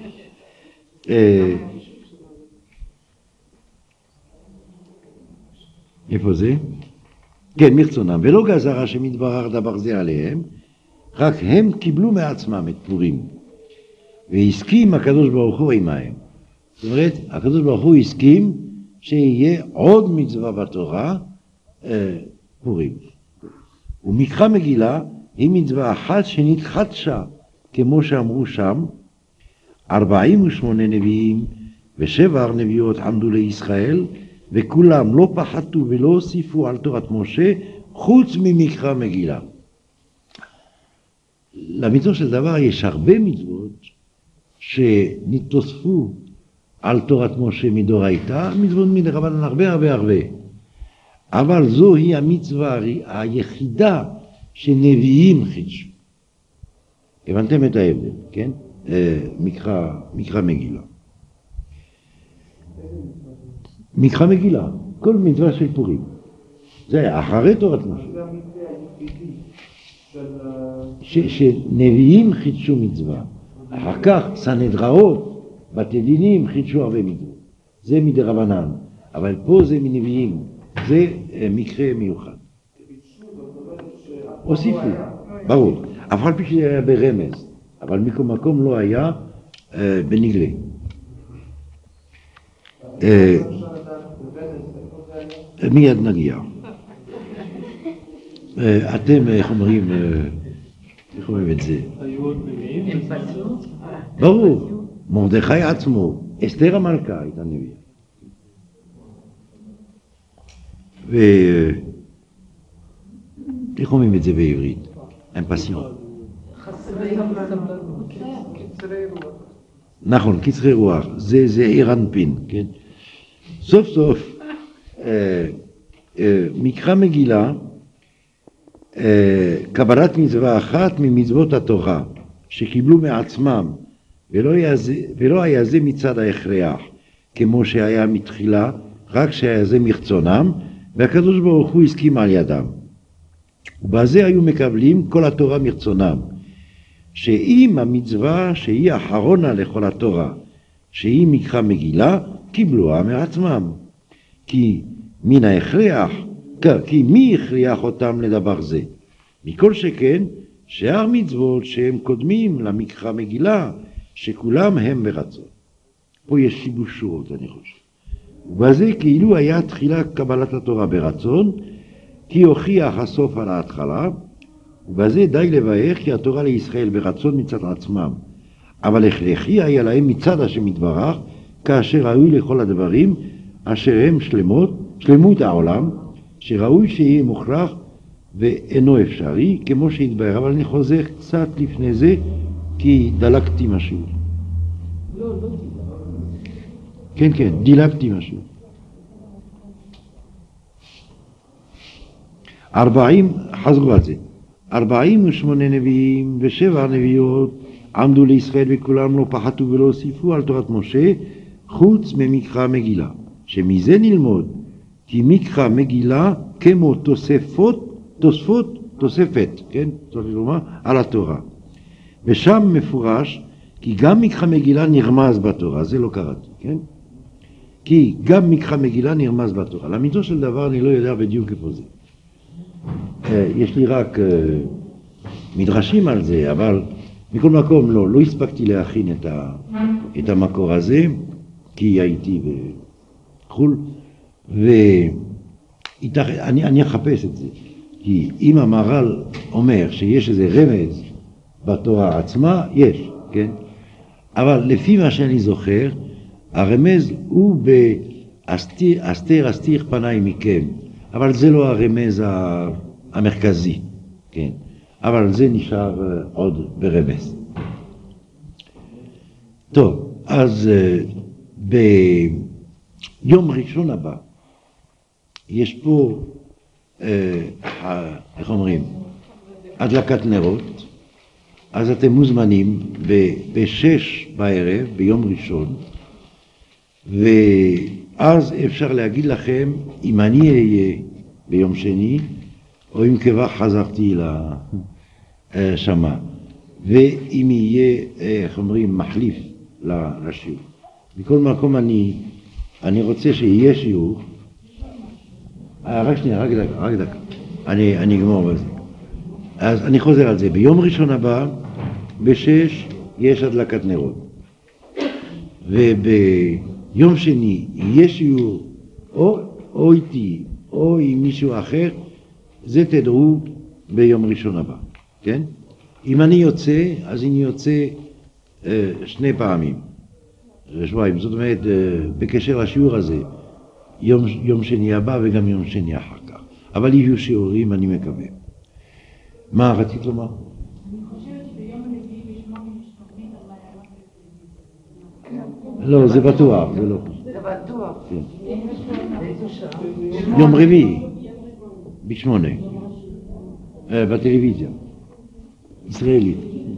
איפה זה? כן, מרצונם. ולא גזר השם יתברך דבר זה עליהם, רק הם קיבלו מעצמם את פורים. והסכים הקדוש ברוך הוא עמהם. זאת אומרת, הקדוש ברוך הוא הסכים שיהיה עוד מצווה בתורה, פורים. ומקרא מגילה היא מצווה אחת שנתחדשה, כמו שאמרו שם, ארבעים ושמונה נביאים ושבע נביאות עמדו לישראל, וכולם לא פחתו ולא הוסיפו על תורת משה, חוץ ממקרא מגילה. לאמיתו של דבר יש הרבה מצוות שנתוספו על תורת משה מדורייתא, מצוות מדרבנן הרבה הרבה הרבה. אבל זוהי המצווה היחידה שנביאים חידשו. הבנתם את ההבדל, כן? מקרא, מקרא מגילה. מקרא מגילה, כל מצווה של פורים. זה היה אחרי תורת משה. שנביאים חידשו מצווה. אחר כך סנהדראות, בתי דינים חידשו הרבה מצוות. זה מדרבנן, אבל פה זה מנביאים. זה מקרה מיוחד. הוסיפו, ברור. אף על פי שזה היה ברמז, אבל מכל מקום לא היה אה, בנגלה. אה, מיד נגיע. אה, אתם, איך אומרים, אה, איך אומרים את זה? היו עוד נביאים? ברור, מרדכי עצמו, אסתר המלכה הייתה נביאה. ו... איך אומרים את זה בעברית? אימפסיון. נכון, קצרי רוח, זה, זה עיר אנפין, כן? סוף סוף, אה, אה, מקרא מגילה, אה, קבלת מצווה אחת ממצוות התורה, שקיבלו מעצמם, ולא היה זה, ולא היה זה מצד ההכרח, כמו שהיה מתחילה, רק שהיה זה מרצונם, והקדוש ברוך הוא הסכים על ידם. ובזה היו מקבלים כל התורה מרצונם, שאם המצווה שהיא האחרונה לכל התורה, שהיא מקרא מגילה, קיבלוה מעצמם. כי מן ההכרח, כי מי הכריח אותם לדבר זה? מכל שכן, שאר מצוות שהם קודמים למקרא מגילה, שכולם הם ברצון. פה יש שיבוש שורות, אני חושב. ובזה כאילו היה תחילה קבלת התורה ברצון, כי הוכיח הסוף על ההתחלה, ובזה די לבאר כי התורה לישראל ברצון מצד עצמם, אבל הכרחי היה להם מצד השם יתברך, כאשר ראוי לכל הדברים, אשר הם שלמות, שלמות העולם, שראוי שיהיה מוכרח ואינו אפשרי, כמו שהתבאר. אבל אני חוזר קצת לפני זה, כי דלקתי משהו. לא, לא דילגתי. כן, כן, דילגתי משהו. ארבעים, חזרו על זה, ארבעים ושמונה נביאים ושבע נביאות עמדו לישראל וכולם לא פחתו ולא הוסיפו על תורת משה, חוץ ממקרא מגילה, שמזה נלמוד כי מקרא מגילה כמו תוספות, תוספות, תוספת, כן, צריך לומר, על התורה. ושם מפורש כי גם מקרא מגילה נרמז בתורה, זה לא קראתי, כן? כי גם מקרא מגילה נרמז בתורה. לאמיתו של דבר אני לא יודע בדיוק איפה זה. יש לי רק מדרשים על זה, אבל מכל מקום לא, לא הספקתי להכין את, ה, את המקור הזה, כי הייתי בחול, ואני אני אחפש את זה. כי אם המהר"ל אומר שיש איזה רמז בתורה עצמה, יש, כן? אבל לפי מה שאני זוכר, הרמז הוא באסתר, אסתר אסתיר פניי מכם, אבל זה לא הרמז המרכזי, כן? אבל זה נשאר עוד ברמז. טוב, אז ביום ראשון הבא יש פה, איך אומרים, הדלקת נרות, אז אתם מוזמנים בשש בערב ביום ראשון, ואז אפשר להגיד לכם אם אני אהיה ביום שני, או אם כבר חזרתי לשמה, ואם יהיה, איך אומרים, מחליף לשיעור. בכל מקום אני, אני רוצה שיהיה שיעור. רק שנייה, רק דקה, רק דקה. אני, אני אגמור בזה. אז אני חוזר על זה. ביום ראשון הבא, בשש, יש הדלקת נרות. וביום שני יהיה שיעור, או, או איתי, או עם מישהו אחר, זה תדעו ביום ראשון הבא, כן? אם אני יוצא, אז אני יוצא אה, שני פעמים, שבועיים, זאת אומרת, אה, בקשר לשיעור הזה, יום, יום שני הבא וגם יום שני אחר כך. אבל יהיו שיעורים, אני מקווה. מה רצית לומר? אני חושבת שביום לא, זה בטוח, זה לא. זה בטוח. כן. באיזו שעה? יום רביעי, בשמונה, אה, בטלוויזיה, ישראלית.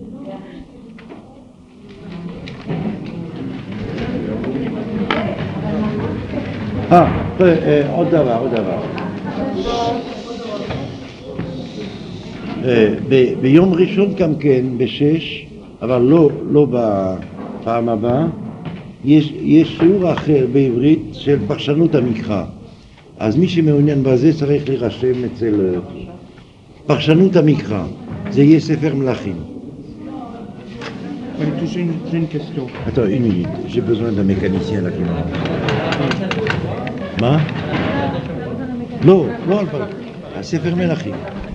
אה, אה, עוד דבר, עוד דבר. אה, ב- ביום ראשון גם כן, בשש, אבל לא, לא בפעם הבאה, יש, יש שיעור אחר בעברית של פרשנות המקרא. אז מי שמעוניין בזה צריך להירשם אצל פרשנות המקרא. זה יהיה ספר מלכים. J'ai une, j'ai une question. Attends, une minute, j'ai besoin d'un mécanicien là qui m'a... מה? לא, לא על פרשנות. הספר מלכים.